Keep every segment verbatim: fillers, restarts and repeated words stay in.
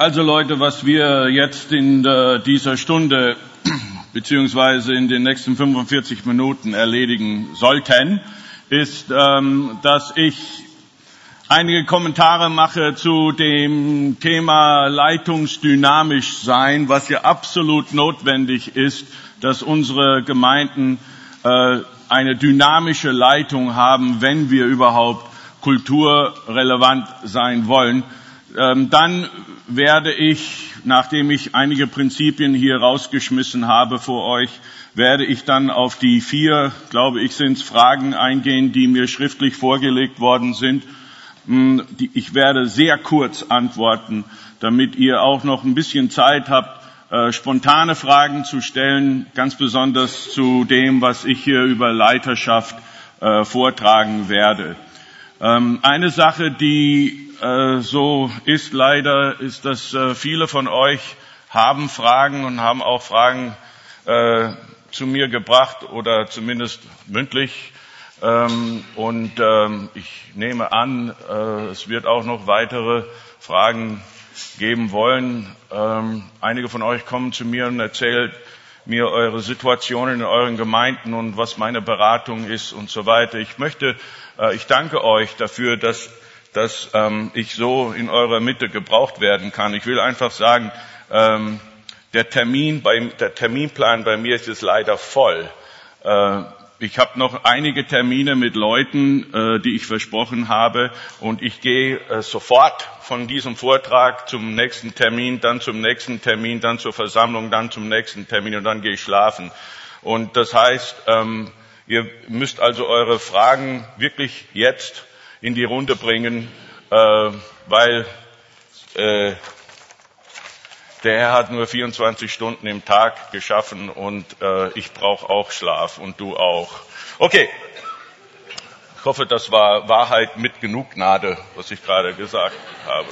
Also Leute, was wir jetzt in äh, dieser Stunde beziehungsweise in den nächsten fünfundvierzig Minuten erledigen sollten, ist, ähm, dass ich einige Kommentare mache zu dem Thema leitungsdynamisch sein, was ja absolut notwendig ist, dass unsere Gemeinden äh, eine dynamische Leitung haben, wenn wir überhaupt kulturrelevant sein wollen. Ähm, dann werde ich, nachdem ich einige Prinzipien hier rausgeschmissen habe vor euch, werde ich dann auf die vier, glaube ich, sind es Fragen eingehen, die mir schriftlich vorgelegt worden sind. Ich werde sehr kurz antworten, damit ihr auch noch ein bisschen Zeit habt, äh, spontane Fragen zu stellen, ganz besonders zu dem, was ich hier über Leiterschaft äh, vortragen werde. Ähm, eine Sache, die äh, so ist leider, ist, dass äh, viele von euch haben Fragen und haben auch Fragen äh, zu mir gebracht oder zumindest mündlich. Ähm, und ähm, ich nehme an, äh, es wird auch noch weitere Fragen geben wollen. Ähm, einige von euch kommen zu mir und erzählen mir eure Situationen in euren Gemeinden und was meine Beratung ist und so weiter. Ich möchte, äh, ich danke euch dafür, dass, dass ähm, ich so in eurer Mitte gebraucht werden kann. Ich will einfach sagen, ähm, der Termin, bei, der Terminplan bei mir ist jetzt leider voll. Äh, Ich habe noch einige Termine mit Leuten, äh, die ich versprochen habe, und ich gehe äh, sofort von diesem Vortrag zum nächsten Termin, dann zum nächsten Termin, dann zur Versammlung, dann zum nächsten Termin und dann gehe ich schlafen. Und das heißt, ähm, ihr müsst also eure Fragen wirklich jetzt in die Runde bringen, äh, weil äh, der Herr hat nur vierundzwanzig Stunden im Tag geschaffen und äh, ich brauche auch Schlaf und du auch. Okay, ich hoffe, das war Wahrheit mit genug Gnade, was ich gerade gesagt habe.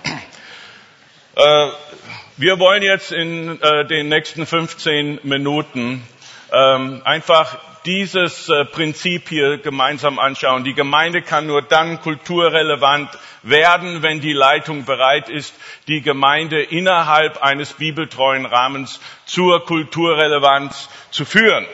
Äh, wir wollen jetzt in äh, den nächsten fünfzehn Minuten ähm, einfach dieses äh, Prinzip hier gemeinsam anschauen. Die Gemeinde kann nur dann kulturrelevant werden, wenn die Leitung bereit ist, die Gemeinde innerhalb eines bibeltreuen Rahmens zur Kulturrelevanz zu führen.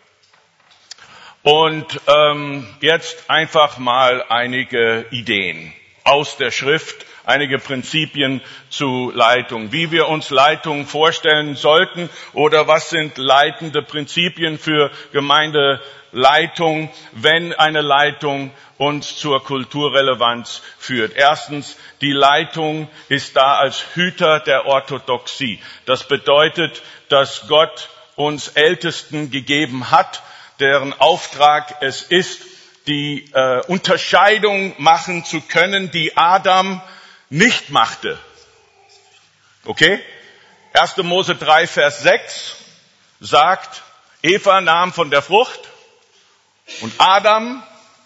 Und ähm, jetzt einfach mal einige Ideen aus der Schrift, einige Prinzipien zu Leitung, wie wir uns Leitung vorstellen sollten oder was sind leitende Prinzipien für Gemeindeleitung, wenn eine Leitung uns zur Kulturrelevanz führt. Erstens, die Leitung ist da als Hüter der Orthodoxie. Das bedeutet, dass Gott uns Ältesten gegeben hat, deren Auftrag es ist, die äh, Unterscheidung machen zu können, die Adam nicht machte. Okay? erster Mose drei, Vers sechs sagt, Eva nahm von der Frucht und Adam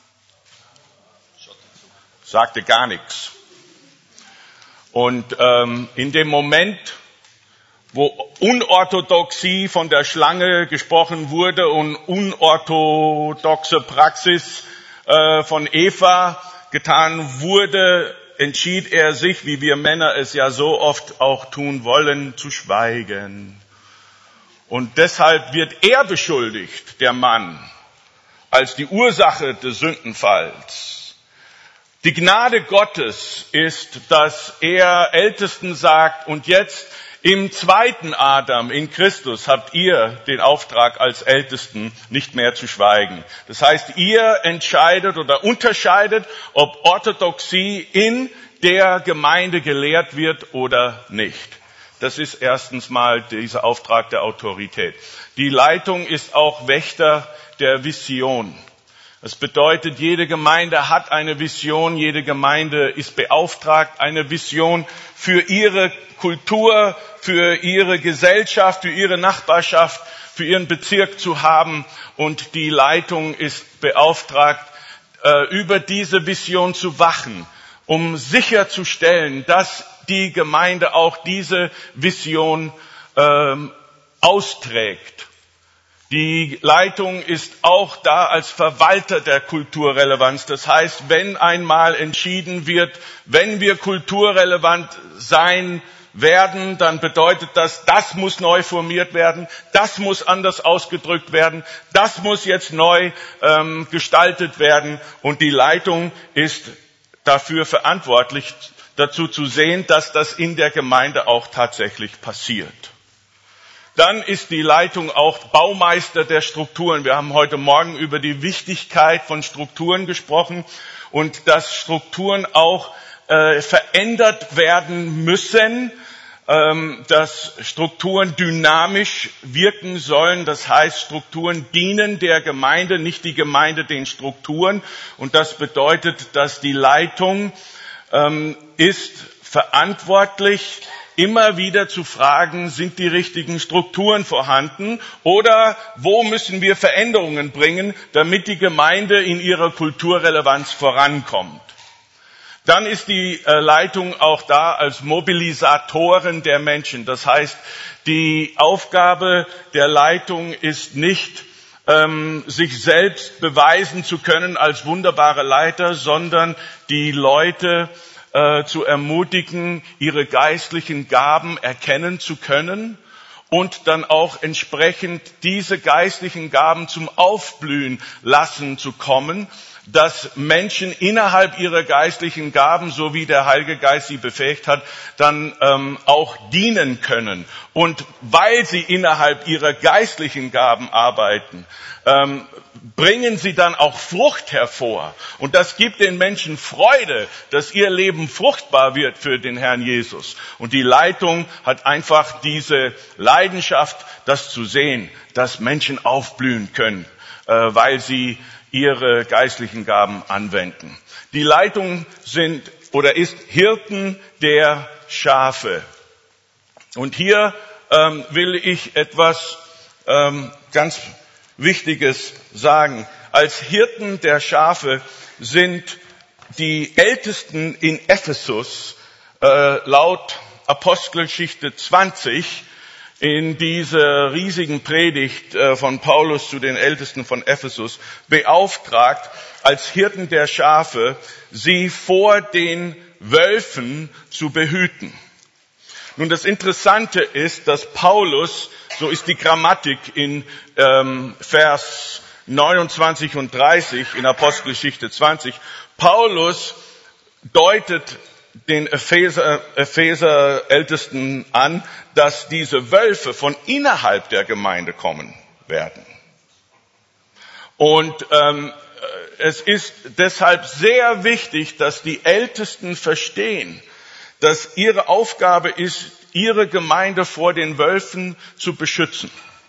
sagte gar nichts. Und ähm, in dem Moment, wo Unorthodoxie von der Schlange gesprochen wurde und unorthodoxe Praxis äh, von Eva getan wurde, entschied er sich, wie wir Männer es ja so oft auch tun wollen, zu schweigen. Und deshalb wird er beschuldigt, der Mann, als die Ursache des Sündenfalls. Die Gnade Gottes ist, dass er Ältesten sagt, und jetzt im zweiten Adam, in Christus, habt ihr den Auftrag als Ältesten nicht mehr zu schweigen. Das heißt, ihr entscheidet oder unterscheidet, ob Orthodoxie in der Gemeinde gelehrt wird oder nicht. Das ist erstens mal dieser Auftrag der Autorität. Die Leitung ist auch Wächter der Vision. Das bedeutet, jede Gemeinde hat eine Vision, jede Gemeinde ist beauftragt, eine Vision für ihre Kultur, für ihre Gesellschaft, für ihre Nachbarschaft, für ihren Bezirk zu haben. Und die Leitung ist beauftragt, über diese Vision zu wachen, um sicherzustellen, dass die Gemeinde auch diese Vision ähm, austrägt. Die Leitung ist auch da als Verwalter der Kulturrelevanz. Das heißt, wenn einmal entschieden wird, wenn wir kulturrelevant sein werden, dann bedeutet das, das muss neu formiert werden, das muss anders ausgedrückt werden, das muss jetzt neu ähm, gestaltet werden. Und die Leitung ist dafür verantwortlich, dazu zu sehen, dass das in der Gemeinde auch tatsächlich passiert. Dann ist die Leitung auch Baumeister der Strukturen. Wir haben heute Morgen über die Wichtigkeit von Strukturen gesprochen und dass Strukturen auch äh, verändert werden müssen, ähm, dass Strukturen dynamisch wirken sollen. Das heißt, Strukturen dienen der Gemeinde, nicht die Gemeinde den Strukturen. Und das bedeutet, dass die Leitung ähm, ist verantwortlich, immer wieder zu fragen, sind die richtigen Strukturen vorhanden oder wo müssen wir Veränderungen bringen, damit die Gemeinde in ihrer Kulturrelevanz vorankommt. Dann ist die Leitung auch da als Mobilisatoren der Menschen. Das heißt, die Aufgabe der Leitung ist nicht, ähm, sich selbst beweisen zu können als wunderbare Leiter, sondern die Leute äh, zu ermutigen, ihre geistlichen Gaben erkennen zu können und dann auch entsprechend diese geistlichen Gaben zum Aufblühen lassen zu kommen, dass Menschen innerhalb ihrer geistlichen Gaben, so wie der Heilige Geist sie befähigt hat, dann ähm, auch dienen können. Und weil sie innerhalb ihrer geistlichen Gaben arbeiten, ähm, bringen sie dann auch Frucht hervor. Und das gibt den Menschen Freude, dass ihr Leben fruchtbar wird für den Herrn Jesus. Und die Leitung hat einfach diese Leidenschaft, das zu sehen, dass Menschen aufblühen können, äh, weil sie ihre geistlichen Gaben anwenden. Die Leitung sind oder ist Hirten der Schafe. Und hier ähm, will ich etwas ähm, ganz Wichtiges sagen. Als Hirten der Schafe sind die Ältesten in Ephesus äh, laut Apostelgeschichte zwanzig in dieser riesigen Predigt von Paulus zu den Ältesten von Ephesus beauftragt, als Hirten der Schafe, sie vor den Wölfen zu behüten. Nun, das Interessante ist, dass Paulus, so ist die Grammatik in ähm, Vers neunundzwanzig und dreißig in Apostelgeschichte zwanzig, Paulus deutet den Epheser, Epheser Ältesten an, dass diese Wölfe von innerhalb der Gemeinde kommen werden. Und ähm, es ist deshalb sehr wichtig, dass die Ältesten verstehen, dass ihre Aufgabe ist, ihre Gemeinde vor den Wölfen zu beschützen.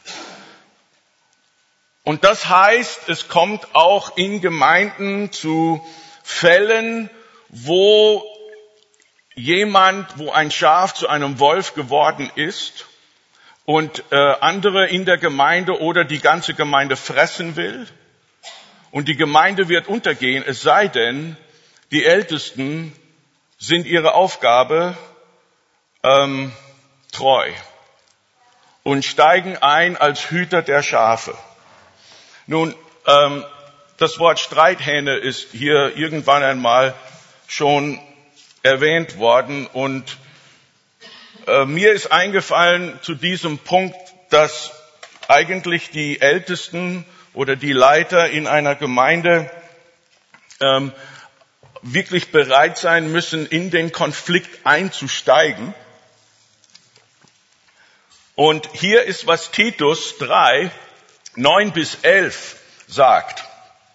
Und das heißt, es kommt auch in Gemeinden zu Fällen, wo jemand, wo ein Schaf zu einem Wolf geworden ist und äh, andere in der Gemeinde oder die ganze Gemeinde fressen will und die Gemeinde wird untergehen, es sei denn, die Ältesten sind ihre Aufgabe ähm, treu und steigen ein als Hüter der Schafe. Nun, ähm, das Wort Streithähne ist hier irgendwann einmal schon erwähnt worden und äh, mir ist eingefallen zu diesem Punkt, dass eigentlich die Ältesten oder die Leiter in einer Gemeinde ähm, wirklich bereit sein müssen, in den Konflikt einzusteigen. Und hier ist, was Titus drei, neun bis elf sagt.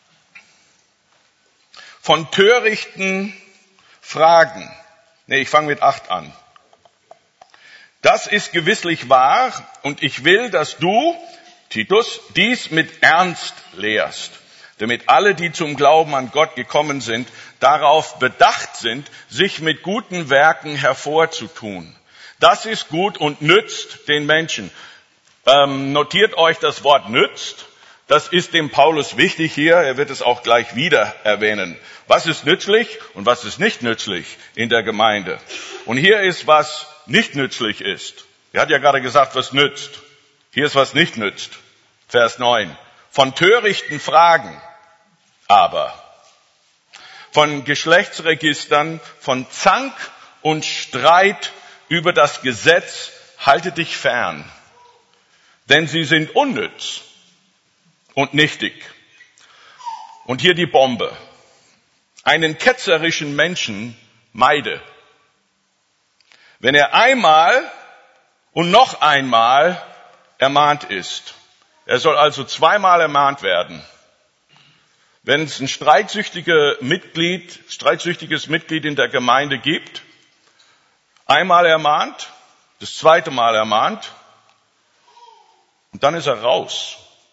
Von törichten Fragen. Nee, ich fange mit acht an. Das ist gewisslich wahr und ich will, dass du, Titus, dies mit Ernst lehrst, damit alle, die zum Glauben an Gott gekommen sind, darauf bedacht sind, sich mit guten Werken hervorzutun. Das ist gut und nützt den Menschen. Ähm, notiert euch das Wort nützt. Das ist dem Paulus wichtig hier. Er wird es auch gleich wieder erwähnen. Was ist nützlich und was ist nicht nützlich in der Gemeinde? Und hier ist, was nicht nützlich ist. Er hat ja gerade gesagt, was nützt. Hier ist, was nicht nützt. Vers neun. Von törichten Fragen aber, von Geschlechtsregistern, von Zank und Streit über das Gesetz halte dich fern, denn sie sind unnütz und nichtig. Und hier die Bombe. Einen ketzerischen Menschen meide. Wenn er einmal und noch einmal ermahnt ist. Er soll also zweimal ermahnt werden. Wenn es ein streitsüchtige Mitglied, streitsüchtiges Mitglied in der Gemeinde gibt, einmal ermahnt, das zweite Mal ermahnt und dann ist er raus.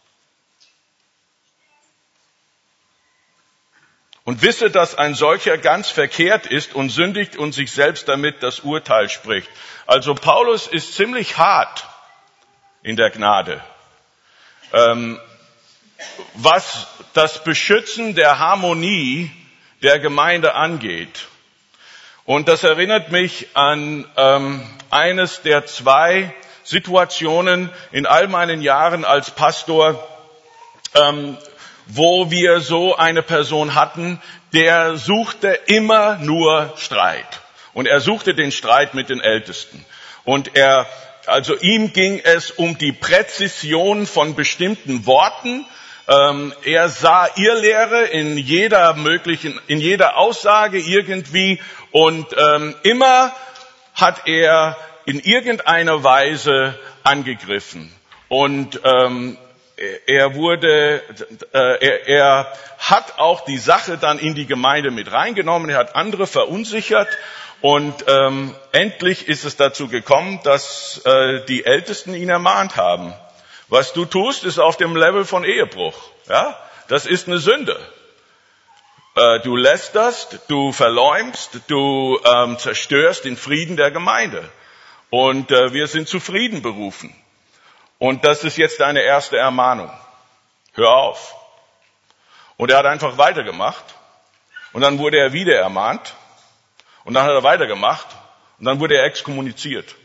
Und wisse, dass ein solcher ganz verkehrt ist und sündigt und sich selbst damit das Urteil spricht. Also Paulus ist ziemlich hart in der Gnade, ähm, was das Beschützen der Harmonie der Gemeinde angeht. Und das erinnert mich an ähm, eines der zwei Situationen in all meinen Jahren als Pastor, ähm, wo wir so eine Person hatten, der suchte immer nur Streit. Und er suchte den Streit mit den Ältesten. Und er, also ihm ging es um die Präzision von bestimmten Worten. Ähm, er sah Irrlehre in jeder möglichen, in jeder Aussage irgendwie. Und ähm, immer hat er in irgendeiner Weise angegriffen. Und ähm, Er wurde, äh, er, er hat auch die Sache dann in die Gemeinde mit reingenommen. Er hat andere verunsichert und ähm, endlich ist es dazu gekommen, dass äh, die Ältesten ihn ermahnt haben. Was du tust, ist auf dem Level von Ehebruch. Ja, das ist eine Sünde. Äh, du lästerst, du verleumdst, du ähm, zerstörst den Frieden der Gemeinde. Und äh, wir sind zu Frieden berufen. Und das ist jetzt deine erste Ermahnung. Hör auf. Und er hat einfach weitergemacht. Und dann wurde er wieder ermahnt. Und dann hat er weitergemacht. Und dann wurde er exkommuniziert.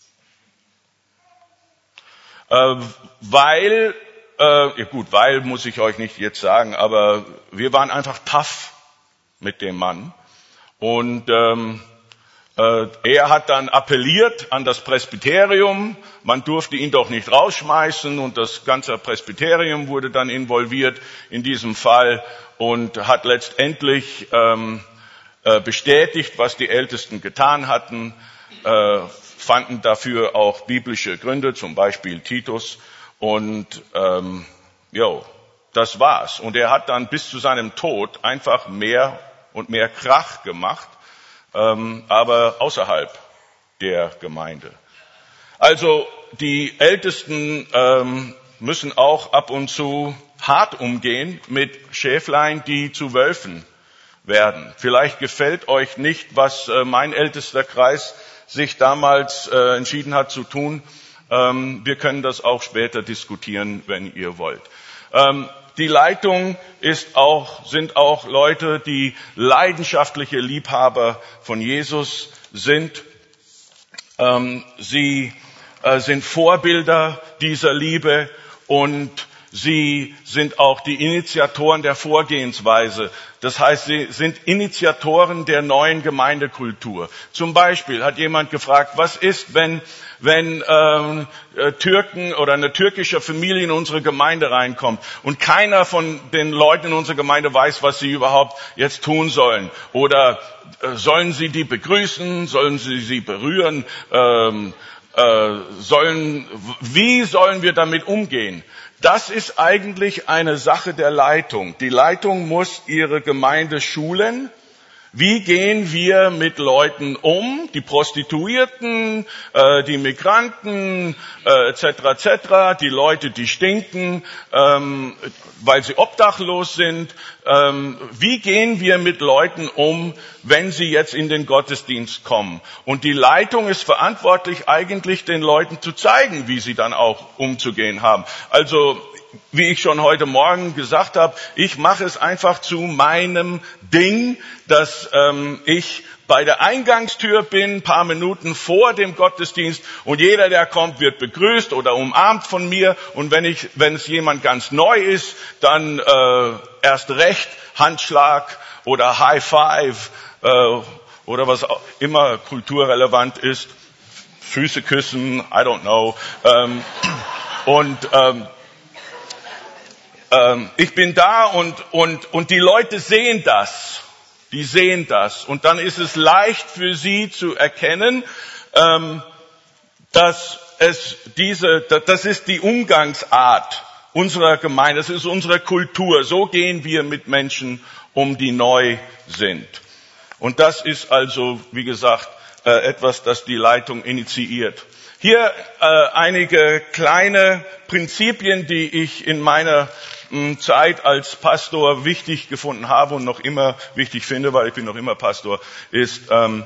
Äh, weil, äh, ja gut, weil muss ich euch nicht jetzt sagen, aber wir waren einfach tough mit dem Mann. Und ähm, er hat dann appelliert an das Presbyterium, man durfte ihn doch nicht rausschmeißen und das ganze Presbyterium wurde dann involviert in diesem Fall und hat letztendlich ähm, äh, bestätigt, was die Ältesten getan hatten, äh, fanden dafür auch biblische Gründe, zum Beispiel Titus und ähm, jo, das war's. Und er hat dann bis zu seinem Tod einfach mehr und mehr Krach gemacht, Ähm, aber außerhalb der Gemeinde. Also die Ältesten ähm, müssen auch ab und zu hart umgehen mit Schäflein, die zu Wölfen werden. Vielleicht gefällt euch nicht, was äh, mein ältester Kreis sich damals äh, entschieden hat zu tun. Ähm, wir können das auch später diskutieren, wenn ihr wollt. Ähm, Die Leitung ist auch, sind auch Leute, die leidenschaftliche Liebhaber von Jesus sind. Ähm, sie äh, sind Vorbilder dieser Liebe und sie sind auch die Initiatoren der Vorgehensweise. Das heißt, sie sind Initiatoren der neuen Gemeindekultur. Zum Beispiel hat jemand gefragt, was ist, wenn wenn ähm, Türken oder eine türkische Familie in unsere Gemeinde reinkommt und keiner von den Leuten in unserer Gemeinde weiß, was sie überhaupt jetzt tun sollen. Oder äh, sollen sie die begrüßen? Sollen sie sie berühren? Ähm, äh, sollen, wie sollen wir damit umgehen? Das ist eigentlich eine Sache der Leitung. Die Leitung muss ihre Gemeinde schulen. Wie gehen wir mit Leuten um, die Prostituierten, äh, die Migranten, äh, et cetera et cetera, die Leute, die stinken, ähm, weil sie obdachlos sind. Ähm, wie gehen wir mit Leuten um, wenn sie jetzt in den Gottesdienst kommen? Und die Leitung ist verantwortlich, eigentlich den Leuten zu zeigen, wie sie dann auch umzugehen haben. Also wie ich schon heute Morgen gesagt habe, ich mache es einfach zu meinem Ding, dass ähm, ich bei der Eingangstür bin, ein paar Minuten vor dem Gottesdienst und jeder, der kommt, wird begrüßt oder umarmt von mir. Und wenn ich, wenn es jemand ganz neu ist, dann äh, erst recht Handschlag oder High Five äh, oder was auch immer kulturrelevant ist. Füße küssen, I don't know. Ähm, und ähm, ähm, ich bin da und, und, und die Leute sehen das. Die sehen das. Und dann ist es leicht für sie zu erkennen, ähm, dass es diese, das ist die Umgangsart unserer Gemeinde, das ist unsere Kultur. So gehen wir mit Menschen um, die neu sind. Und das ist also, wie gesagt, etwas, das die Leitung initiiert. Hier äh, einige kleine Prinzipien, die ich in meiner mh, Zeit als Pastor wichtig gefunden habe und noch immer wichtig finde, weil ich bin noch immer Pastor, ist, ähm,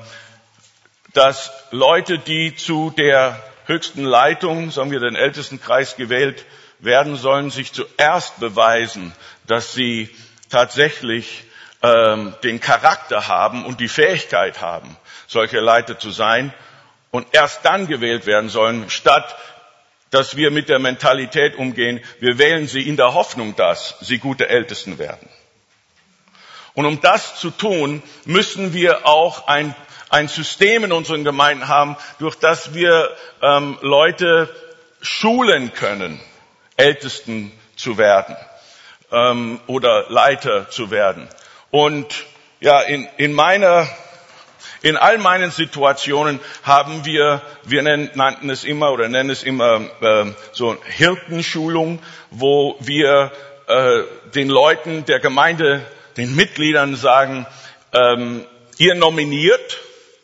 dass Leute, die zu der höchsten Leitung, sagen wir den Ältestenkreis, gewählt werden sollen, sich zuerst beweisen, dass sie tatsächlich ähm, den Charakter haben und die Fähigkeit haben, solche Leiter zu sein und erst dann gewählt werden sollen, statt dass wir mit der Mentalität umgehen, wir wählen sie in der Hoffnung, dass sie gute Ältesten werden. Und um das zu tun, müssen wir auch ein, ein System in unseren Gemeinden haben, durch das wir ähm, Leute schulen können, Ältesten zu werden ähm, oder Leiter zu werden. Und ja, in, in meiner In all meinen Situationen haben wir, wir nennen, nannten es immer oder nennen es immer äh, so Hirtenschulung, wo wir äh, den Leuten der Gemeinde, den Mitgliedern sagen, ähm, ihr nominiert,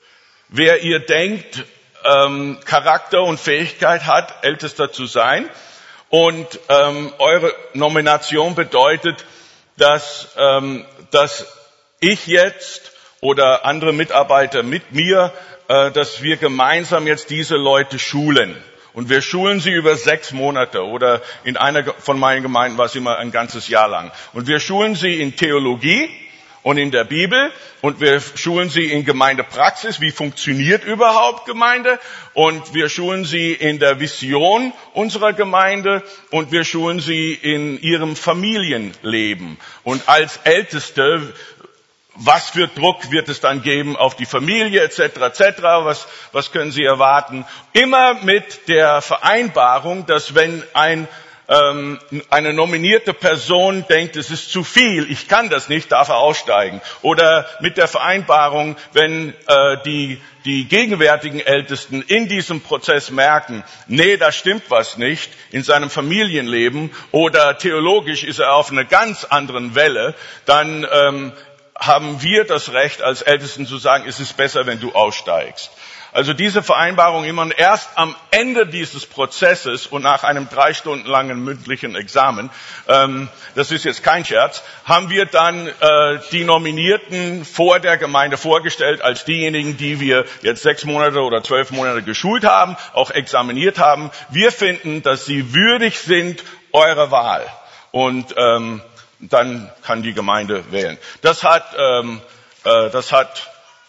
wer ihr denkt, ähm, Charakter und Fähigkeit hat, Ältester zu sein. Und ähm, eure Nomination bedeutet, dass, ähm, dass ich jetzt oder andere Mitarbeiter mit mir, äh, dass wir gemeinsam jetzt diese Leute schulen. Und wir schulen sie über sechs Monate oder in einer von meinen Gemeinden war es immer ein ganzes Jahr lang. Und wir schulen sie in Theologie und in der Bibel und wir schulen sie in Gemeindepraxis, wie funktioniert überhaupt Gemeinde, und wir schulen sie in der Vision unserer Gemeinde und wir schulen sie in ihrem Familienleben. Und als Älteste, was für Druck wird es dann geben auf die Familie et cetera et cetera? Was, was können Sie erwarten? Immer mit der Vereinbarung, dass wenn ein, ähm, eine nominierte Person denkt, es ist zu viel, ich kann das nicht, darf er aussteigen. Oder mit der Vereinbarung, wenn äh, die, die gegenwärtigen Ältesten in diesem Prozess merken, nee, da stimmt was nicht in seinem Familienleben oder theologisch ist er auf einer ganz anderen Welle, dann ähm, haben wir das Recht, als Ältesten zu sagen, es ist besser, wenn du aussteigst. Also diese Vereinbarung immer erst am Ende dieses Prozesses und nach einem drei Stunden langen mündlichen Examen, ähm, das ist jetzt kein Scherz, haben wir dann äh, die Nominierten vor der Gemeinde vorgestellt als diejenigen, die wir jetzt sechs Monate oder zwölf Monate geschult haben, auch examiniert haben. Wir finden, dass sie würdig sind eurer Wahl. Und ähm, dann kann die Gemeinde wählen. Das hat, ähm, äh, das hat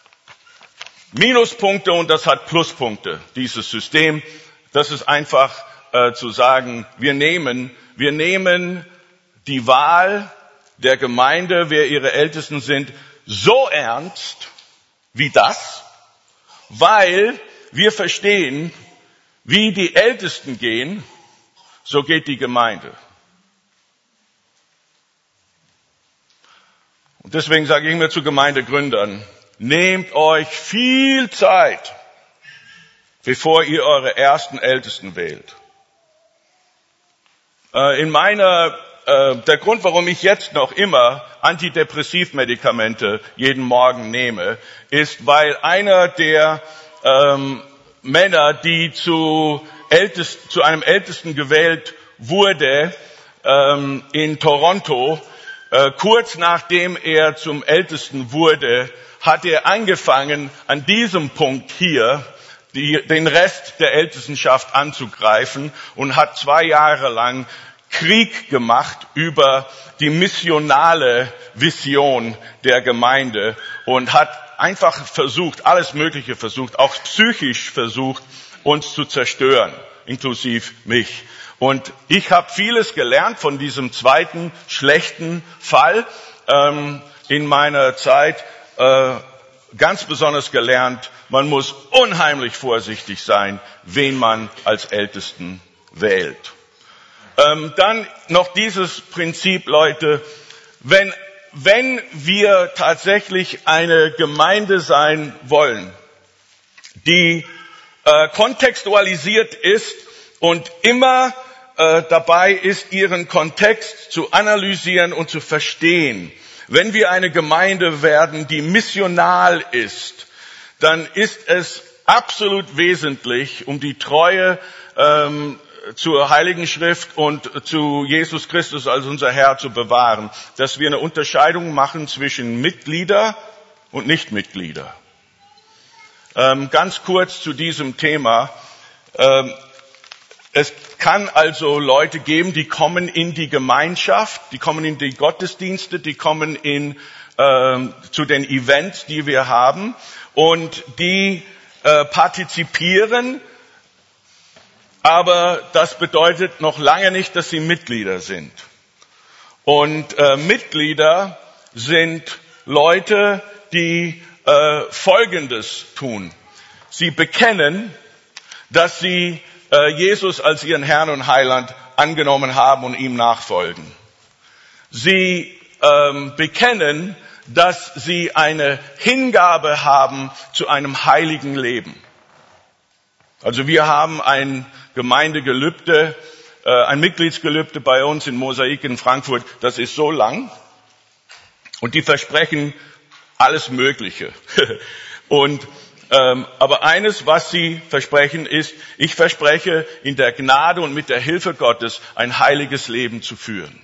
Minuspunkte und das hat Pluspunkte, dieses System. Das ist einfach äh, zu sagen, wir nehmen, wir nehmen die Wahl der Gemeinde, wer ihre Ältesten sind, so ernst wie das, weil wir verstehen, wie die Ältesten gehen, so geht die Gemeinde. Und deswegen sage ich immer zu Gemeindegründern, nehmt euch viel Zeit, bevor ihr eure ersten Ältesten wählt. In meiner, der Grund, warum ich jetzt noch immer Antidepressivmedikamente jeden Morgen nehme, ist, weil einer der ähm, Männer, die zu, Ältest, zu einem Ältesten gewählt wurde, ähm, in Toronto, kurz nachdem er zum Ältesten wurde, hat er angefangen, an diesem Punkt hier die, den Rest der Ältestenschaft anzugreifen und hat zwei Jahre lang Krieg gemacht über die missionale Vision der Gemeinde und hat einfach versucht, alles Mögliche versucht, auch psychisch versucht, uns zu zerstören, inklusive mich. Und ich habe vieles gelernt von diesem zweiten schlechten Fall ähm, in meiner Zeit äh, ganz besonders gelernt, man muss unheimlich vorsichtig sein, wen man als Ältesten wählt. Ähm, dann noch dieses Prinzip, Leute, wenn, wenn wir tatsächlich eine Gemeinde sein wollen, die äh, kontextualisiert ist und immer äh, dabei ist, ihren Kontext zu analysieren und zu verstehen. Wenn wir eine Gemeinde werden, die missional ist, dann ist es absolut wesentlich, um die Treue ähm, zur Heiligen Schrift und zu Jesus Christus als unser Herr zu bewahren, dass wir eine Unterscheidung machen zwischen Mitglieder und Nichtmitglieder. Ähm, ganz kurz zu diesem Thema. Ähm, es kann also Leute geben, die kommen in die Gemeinschaft, die kommen in die Gottesdienste, die kommen in, ähm, zu den Events, die wir haben, und die äh, partizipieren. Aber das bedeutet noch lange nicht, dass sie Mitglieder sind. Und äh, Mitglieder sind Leute, die äh, Folgendes tun. Sie bekennen, dass sie äh, Jesus als ihren Herrn und Heiland angenommen haben und ihm nachfolgen. Sie ähm, bekennen, dass sie eine Hingabe haben zu einem heiligen Leben. Also wir haben ein Gemeindegelübde, äh, ein Mitgliedsgelübde bei uns in Mosaik in Frankfurt, das ist so lang und die versprechen alles Mögliche. und ähm, aber eines, was sie versprechen, ist, ich verspreche, in der Gnade und mit der Hilfe Gottes ein heiliges Leben zu führen.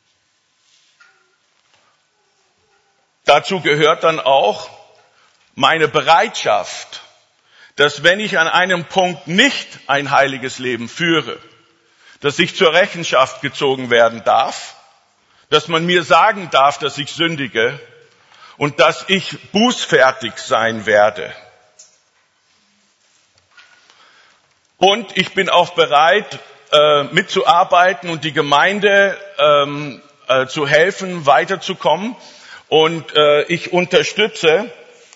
Dazu gehört dann auch meine Bereitschaft, dass wenn ich an einem Punkt nicht ein heiliges Leben führe, dass ich zur Rechenschaft gezogen werden darf, dass man mir sagen darf, dass ich sündige und dass ich bußfertig sein werde. Und ich bin auch bereit, äh, mitzuarbeiten und die Gemeinde ähm, äh, zu helfen, weiterzukommen. Und äh, ich unterstütze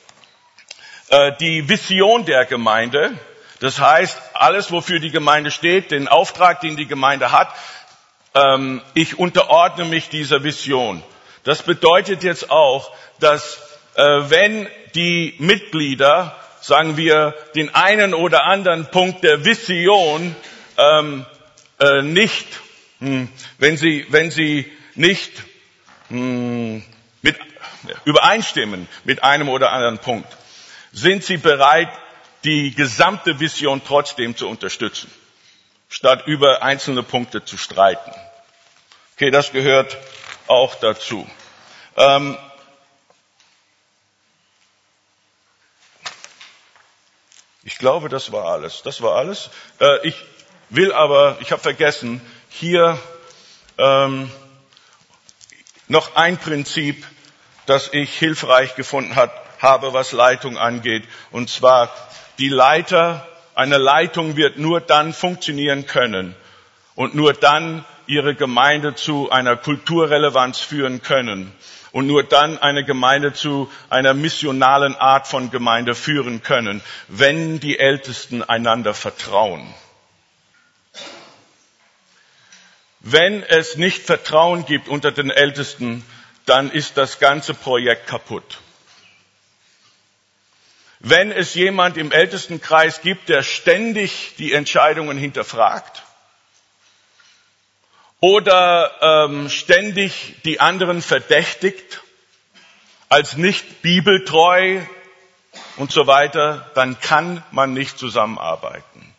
die Vision der Gemeinde, das heißt, alles, wofür die Gemeinde steht, den Auftrag, den die Gemeinde hat, ähm, ich unterordne mich dieser Vision. Das bedeutet jetzt auch, dass äh, wenn die Mitglieder, sagen wir, den einen oder anderen Punkt der Vision ähm, äh, nicht, mh, wenn sie, wenn sie nicht mh, mit, übereinstimmen mit einem oder anderen Punkt, sind sie bereit, die gesamte Vision trotzdem zu unterstützen, statt über einzelne Punkte zu streiten. Okay, das gehört auch dazu. Ähm, ich glaube, das war alles. Das war alles. Äh, ich will aber, ich habe vergessen, hier ähm, noch ein Prinzip, das ich hilfreich gefunden habe, habe, was Leitung angeht. Und zwar, die Leiter, eine Leitung wird nur dann funktionieren können und nur dann ihre Gemeinde zu einer Kulturrelevanz führen können und nur dann eine Gemeinde zu einer missionalen Art von Gemeinde führen können, wenn die Ältesten einander vertrauen. Wenn es nicht Vertrauen gibt unter den Ältesten, dann ist das ganze Projekt kaputt. Wenn es jemand im Ältestenkreis gibt, der ständig die Entscheidungen hinterfragt oder ähm, ständig die anderen verdächtigt als nicht bibeltreu und so weiter, dann kann man nicht zusammenarbeiten.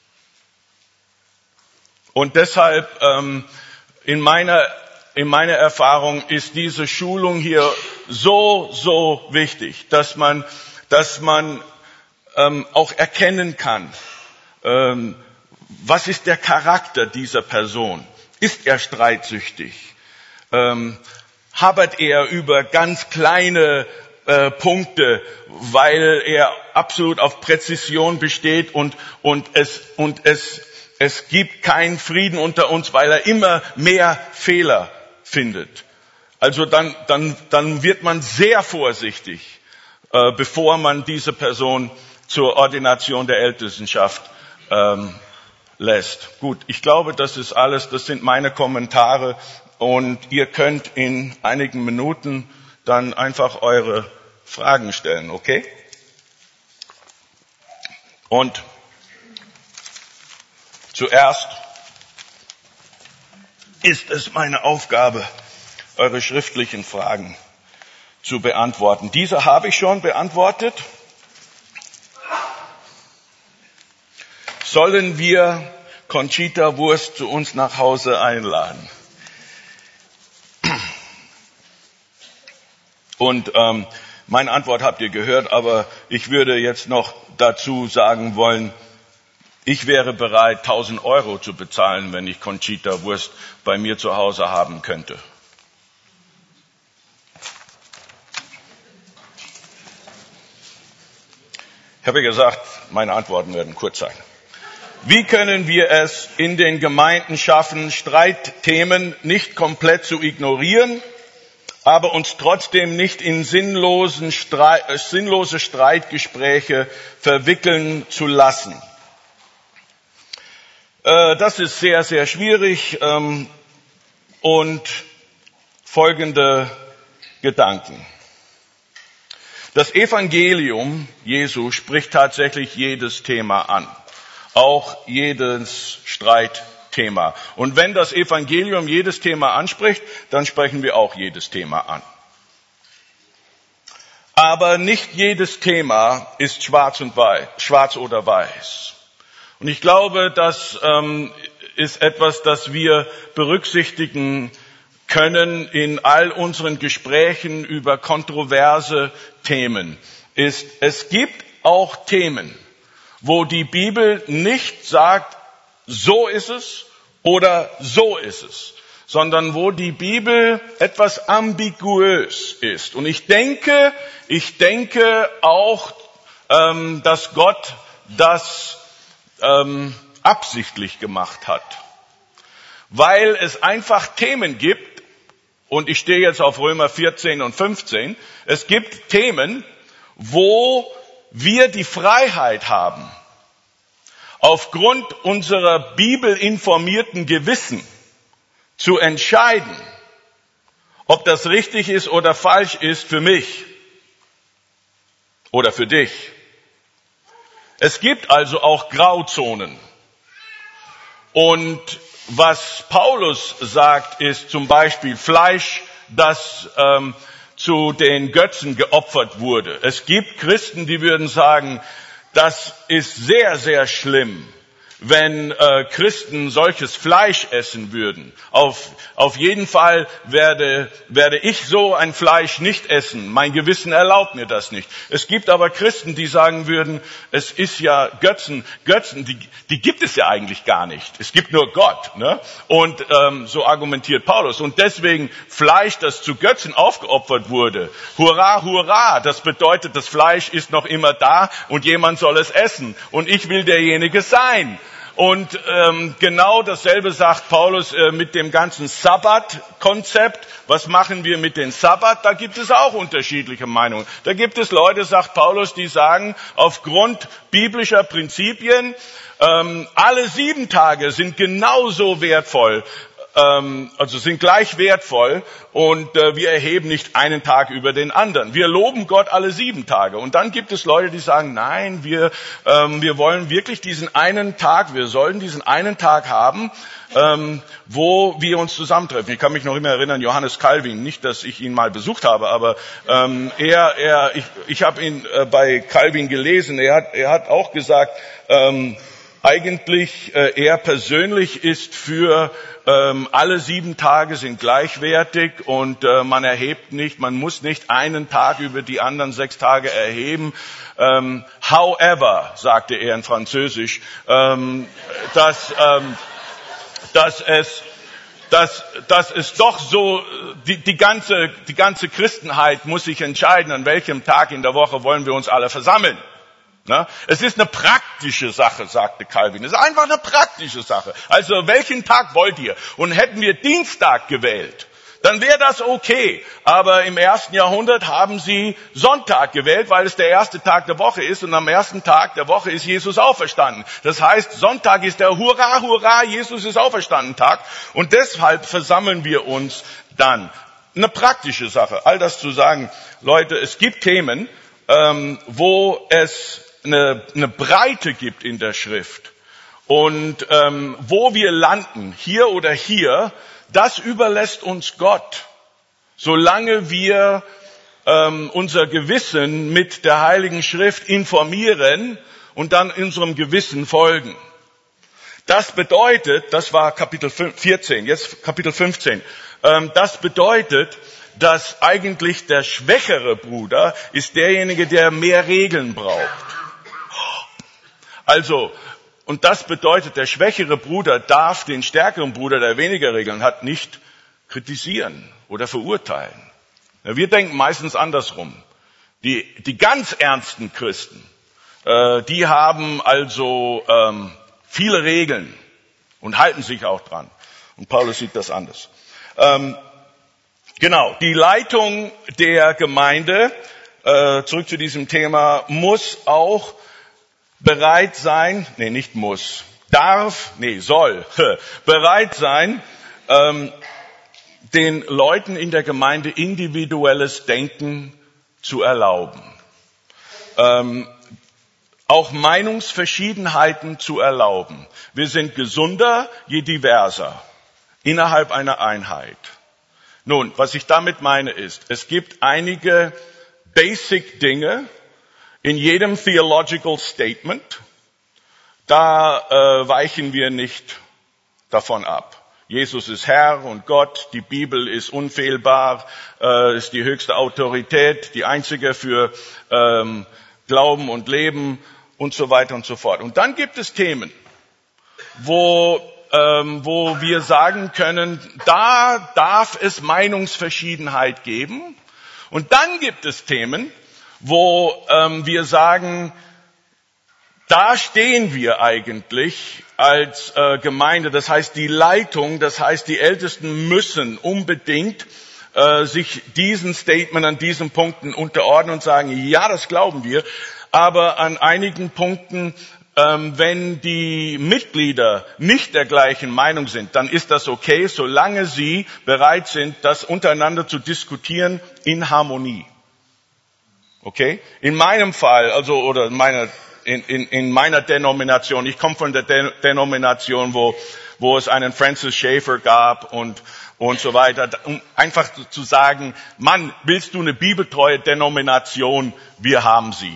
Und deshalb ähm, in meiner in meiner Erfahrung ist diese Schulung hier so so wichtig, dass man dass man ähm, auch erkennen kann, ähm, was ist der Charakter dieser Person? Ist er streitsüchtig? Ähm, habert er über ganz kleine äh, Punkte, weil er absolut auf Präzision besteht und, und, es, und es, es gibt keinen Frieden unter uns, weil er immer mehr Fehler findet. Also dann, dann, dann wird man sehr vorsichtig. äh, bevor man diese Person zur Ordination der Ältestenschaft ähm, lässt. Gut, ich glaube, das ist alles, das sind meine Kommentare und ihr könnt in einigen Minuten dann einfach eure Fragen stellen, okay? Und zuerst ist es meine Aufgabe, eure schriftlichen Fragen zu beantworten. Diese habe ich schon beantwortet. Sollen wir Conchita Wurst zu uns nach Hause einladen? Und ähm, meine Antwort habt ihr gehört, aber ich würde jetzt noch dazu sagen wollen, ich wäre bereit, tausend Euro zu bezahlen, wenn ich Conchita Wurst bei mir zu Hause haben könnte. Ich habe gesagt, meine Antworten werden kurz sein. Wie können wir es in den Gemeinden schaffen, Streitthemen nicht komplett zu ignorieren, aber uns trotzdem nicht in sinnlosen Streit, äh, sinnlose Streitgespräche verwickeln zu lassen? Äh, das ist sehr, sehr schwierig ähm, und folgende Gedanken. Das Evangelium Jesu spricht tatsächlich jedes Thema an, auch jedes Streitthema. Und wenn das Evangelium jedes Thema anspricht, dann sprechen wir auch jedes Thema an. Aber nicht jedes Thema ist schwarz und weiß, schwarz oder weiß. Und ich glaube, das ähm, ist etwas, das wir berücksichtigen können in all unseren Gesprächen über kontroverse Themen, ist, es gibt auch Themen, wo die Bibel nicht sagt, so ist es oder so ist es, sondern wo die Bibel etwas ambiguös ist. Und ich denke, ich denke auch, ähm, dass Gott das ähm, absichtlich gemacht hat, weil es einfach Themen gibt. Und ich stehe jetzt auf Römer vierzehn und fünfzehn. Es gibt Themen, wo wir die Freiheit haben, aufgrund unserer bibelinformierten Gewissen zu entscheiden, ob das richtig ist oder falsch ist für mich oder für dich. Es gibt also auch Grauzonen. Und was Paulus sagt, ist zum Beispiel Fleisch, das ähm, zu den Götzen geopfert wurde. Es gibt Christen, die würden sagen, das ist sehr, sehr schlimm, wenn äh, Christen solches Fleisch essen würden. Auf, auf jeden Fall werde, werde ich so ein Fleisch nicht essen. Mein Gewissen erlaubt mir das nicht. Es gibt aber Christen, die sagen würden, es ist ja Götzen, Götzen, die, die gibt es ja eigentlich gar nicht. Es gibt nur Gott, ne? Und ähm, so argumentiert Paulus. Und deswegen Fleisch, das zu Götzen aufgeopfert wurde. Hurra, hurra! Das bedeutet, das Fleisch ist noch immer da und jemand soll es essen. Und ich will derjenige sein. Und ähm, genau dasselbe sagt Paulus äh, mit dem ganzen Sabbat-Konzept. Was machen wir mit dem Sabbat? Da gibt es auch unterschiedliche Meinungen. Da gibt es Leute, sagt Paulus, die sagen, aufgrund biblischer Prinzipien, ähm, alle sieben Tage sind genauso wertvoll, ähm, also sind gleich wertvoll und äh, wir erheben nicht einen Tag über den anderen. Wir loben Gott alle sieben Tage. Und dann gibt es Leute, die sagen, nein, wir, ähm, wir wollen wirklich diesen einen Tag, wir sollen diesen einen Tag haben, ähm, wo wir uns zusammentreffen. Ich kann mich noch immer erinnern, Johannes Calvin, nicht, dass ich ihn mal besucht habe, aber ähm, er, er, ich, ich habe ihn äh, bei Calvin gelesen, er hat, er hat auch gesagt, ähm, eigentlich äh, er persönlich ist für ähm, alle sieben Tage sind gleichwertig und äh, man erhebt nicht, man muss nicht einen Tag über die anderen sechs Tage erheben. Ähm, however, sagte er in Französisch, ähm, dass, ähm, dass es dass, dass es doch so, die, die ganze, die ganze Christenheit muss sich entscheiden, an welchem Tag in der Woche wollen wir uns alle versammeln. Na, es ist eine praktische Sache, sagte Calvin. Es ist einfach eine praktische Sache. Also welchen Tag wollt ihr? Und hätten wir Dienstag gewählt, dann wäre das okay. Aber im ersten Jahrhundert haben sie Sonntag gewählt, weil es der erste Tag der Woche ist. Und am ersten Tag der Woche ist Jesus auferstanden. Das heißt, Sonntag ist der Hurra, Hurra, Jesus ist auferstanden Tag. Und deshalb versammeln wir uns dann. Eine praktische Sache, all das zu sagen. Leute, es gibt Themen, ähm, wo es eine, eine Breite gibt in der Schrift. Und ähm, wo wir landen, hier oder hier, das überlässt uns Gott, solange wir ähm, unser Gewissen mit der Heiligen Schrift informieren und dann unserem Gewissen folgen. Das bedeutet, das war Kapitel vierzehn, jetzt Kapitel fünfzehn, ähm, das bedeutet, dass eigentlich der schwächere Bruder ist derjenige, der mehr Regeln braucht. Also, und das bedeutet, der schwächere Bruder darf den stärkeren Bruder, der weniger Regeln hat, nicht kritisieren oder verurteilen. Ja, wir denken meistens andersrum. Die, die ganz ernsten Christen, äh, die haben also ähm, viele Regeln und halten sich auch dran. Und Paulus sieht das anders. Ähm, genau, die Leitung der Gemeinde, äh, zurück zu diesem Thema, muss auch bereit sein, nee, nicht muss, darf, nee, soll, bereit sein, ähm, den Leuten in der Gemeinde individuelles Denken zu erlauben. Ähm, auch Meinungsverschiedenheiten zu erlauben. Wir sind gesunder, je diverser, innerhalb einer Einheit. Nun, was ich damit meine ist, es gibt einige Basic-Dinge, in jedem Theological Statement, da äh, weichen wir nicht davon ab. Jesus ist Herr und Gott, die Bibel ist unfehlbar, äh, ist die höchste Autorität, die einzige für ähm, Glauben und Leben und so weiter und so fort. Und dann gibt es Themen, wo, ähm, wo wir sagen können, da darf es Meinungsverschiedenheit geben. Und dann gibt es Themen, wo ähm, wir sagen, da stehen wir eigentlich als äh, Gemeinde. Das heißt, die Leitung, das heißt, die Ältesten müssen unbedingt äh, sich diesen Statement an diesen Punkten unterordnen und sagen, ja, das glauben wir. Aber an einigen Punkten, ähm, wenn die Mitglieder nicht der gleichen Meinung sind, dann ist das okay, solange sie bereit sind, das untereinander zu diskutieren in Harmonie. Okay? In meinem Fall, also, oder in meiner, in, in, in meiner Denomination, ich komme von der De- Denomination, wo, wo es einen Francis Schaeffer gab und, und so weiter, um einfach zu sagen, Mann, willst du eine bibeltreue Denomination? Wir haben sie.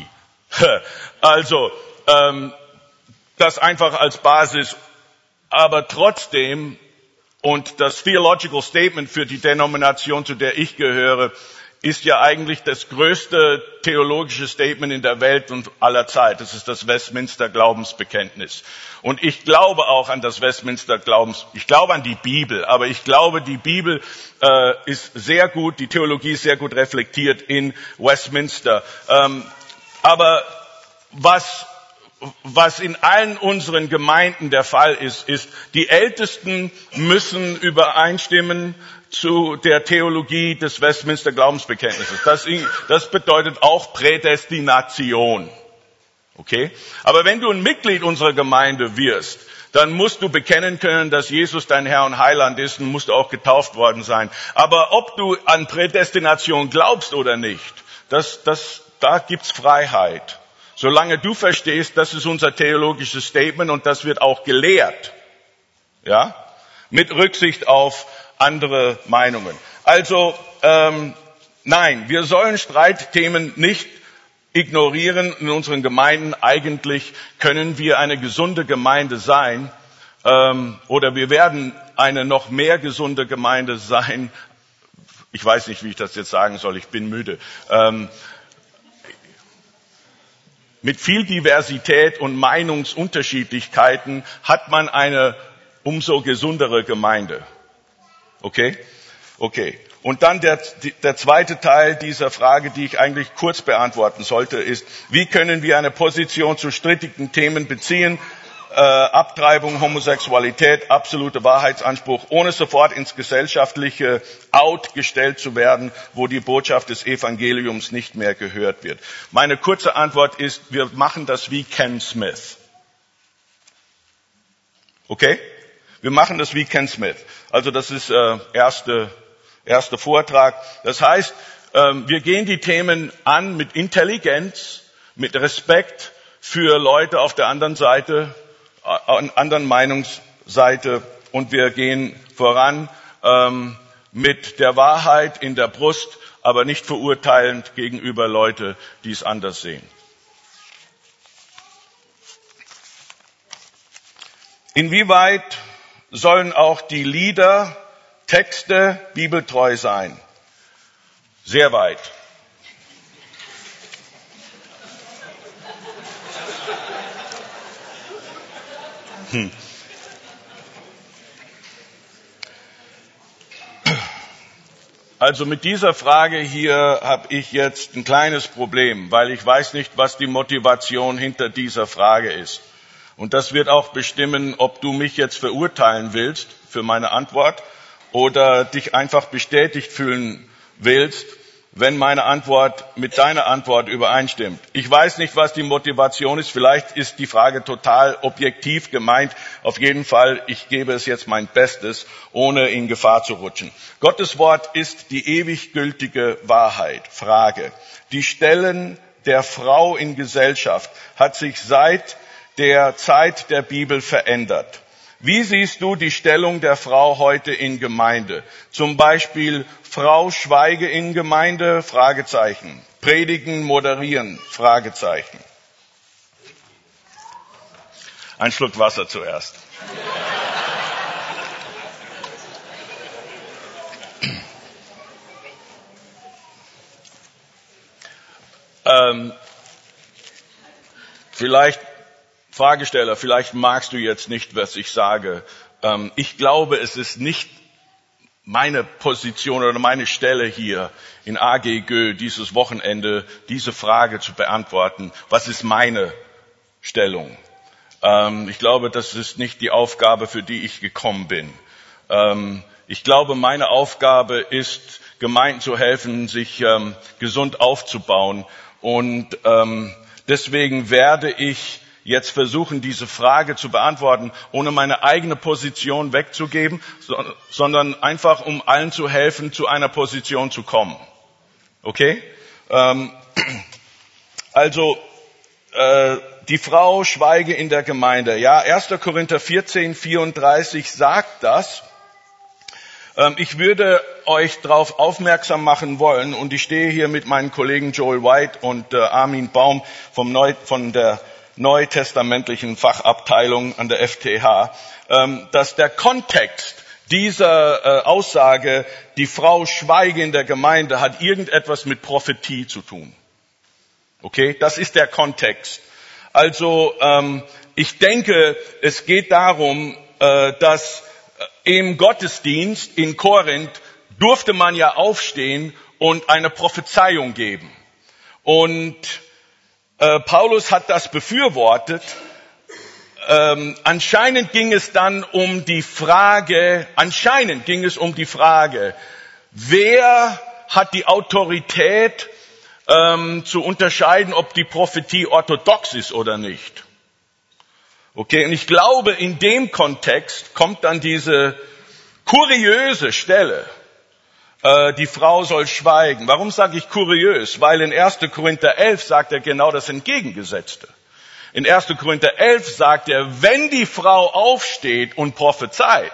Also, ähm, das einfach als Basis, aber trotzdem, und das Theological Statement für die Denomination, zu der ich gehöre, ist ja eigentlich das größte theologische Statement in der Welt und aller Zeit. Das ist das Westminster Glaubensbekenntnis. Und ich glaube auch an das Westminster Glaubens, ich glaube an die Bibel, aber ich glaube, die Bibel äh, ist sehr gut, die Theologie ist sehr gut reflektiert in Westminster. Ähm, aber was Was in allen unseren Gemeinden der Fall ist, ist, die Ältesten müssen übereinstimmen zu der Theologie des Westminster Glaubensbekenntnisses. Das, das bedeutet auch Prädestination. Okay? Aber wenn du ein Mitglied unserer Gemeinde wirst, dann musst du bekennen können, dass Jesus dein Herr und Heiland ist und musst auch getauft worden sein. Aber ob du an Prädestination glaubst oder nicht, das, das, da gibt's Freiheit. Solange du verstehst, das ist unser theologisches Statement und das wird auch gelehrt, ja, mit Rücksicht auf andere Meinungen. Also ähm, nein, wir sollen Streitthemen nicht ignorieren in unseren Gemeinden. Eigentlich können wir eine gesunde Gemeinde sein ähm, oder wir werden eine noch mehr gesunde Gemeinde sein. Ich weiß nicht, wie ich das jetzt sagen soll. Ich bin müde. Ähm, Mit viel Diversität und Meinungsunterschiedlichkeiten hat man eine umso gesundere Gemeinde. Okay? Okay. Und dann der, der zweite Teil dieser Frage, die ich eigentlich kurz beantworten sollte, ist, wie können wir eine Position zu strittigen Themen beziehen? äh, Abtreibung, Homosexualität, absolute Wahrheitsanspruch, ohne sofort ins gesellschaftliche Out gestellt zu werden, wo die Botschaft des Evangeliums nicht mehr gehört wird. Meine kurze Antwort ist, wir machen das wie Ken Smith. Okay? Wir machen das wie Ken Smith. Also das ist äh, erste, erste Vortrag. Das heißt, äh, wir gehen die Themen an mit Intelligenz, mit Respekt für Leute auf der anderen Seite, an anderen Meinungsseite, und wir gehen voran ähm, mit der Wahrheit in der Brust, aber nicht verurteilend gegenüber Leute, die es anders sehen. Inwieweit sollen auch die Lieder, Texte bibeltreu sein? Sehr weit. Hm. Also mit dieser Frage hier habe ich jetzt ein kleines Problem, weil ich weiß nicht, was die Motivation hinter dieser Frage ist. Und das wird auch bestimmen, ob du mich jetzt verurteilen willst für meine Antwort oder dich einfach bestätigt fühlen willst, wenn meine Antwort mit deiner Antwort übereinstimmt. Ich weiß nicht, was die Motivation ist. Vielleicht ist die Frage total objektiv gemeint. Auf jeden Fall, ich gebe es jetzt mein Bestes, ohne in Gefahr zu rutschen. Gottes Wort ist die ewig gültige Wahrheit. Frage. Die Stellen der Frau in Gesellschaft hat sich seit der Zeit der Bibel verändert. Wie siehst du die Stellung der Frau heute in Gemeinde? Zum Beispiel Frau schweige in Gemeinde? Fragezeichen. Predigen, moderieren? Fragezeichen. Ein Schluck Wasser zuerst. ähm, vielleicht Fragesteller, vielleicht magst du jetzt nicht, was ich sage. Ähm, ich glaube, es ist nicht meine Position oder meine Stelle hier in A G Gö dieses Wochenende, diese Frage zu beantworten. Was ist meine Stellung? Ähm, ich glaube, das ist nicht die Aufgabe, für die ich gekommen bin. Ähm, ich glaube, meine Aufgabe ist, Gemeinden zu helfen, sich ähm, gesund aufzubauen. Und ähm, deswegen werde ich jetzt versuchen, diese Frage zu beantworten, ohne meine eigene Position wegzugeben, sondern einfach, um allen zu helfen, zu einer Position zu kommen. Okay? Ähm, also, äh, die Frau schweige in der Gemeinde. Ja, erster Korinther vierzehn, vierunddreißig sagt das. Ähm, ich würde euch darauf aufmerksam machen wollen, und ich stehe hier mit meinen Kollegen Joel White und äh, Armin Baum vom Neu, von der neutestamentlichen Fachabteilung an der F T H, dass der Kontext dieser Aussage, die Frau schweige in der Gemeinde, hat irgendetwas mit Prophetie zu tun. Okay, das ist der Kontext. Also ich denke, es geht darum, dass im Gottesdienst in Korinth durfte man ja aufstehen und eine Prophezeiung geben. Und Äh, Paulus hat das befürwortet. Ähm, anscheinend ging es dann um die Frage, anscheinend ging es um die Frage, wer hat die Autorität ähm, zu unterscheiden, ob die Prophetie orthodox ist oder nicht. Okay, und ich glaube, in dem Kontext kommt dann diese kuriöse Stelle. Die Frau soll schweigen. Warum sage ich kuriös? Weil in erster Korinther elf sagt er genau das Entgegengesetzte. In erster Korinther elf sagt er, wenn die Frau aufsteht und prophezeit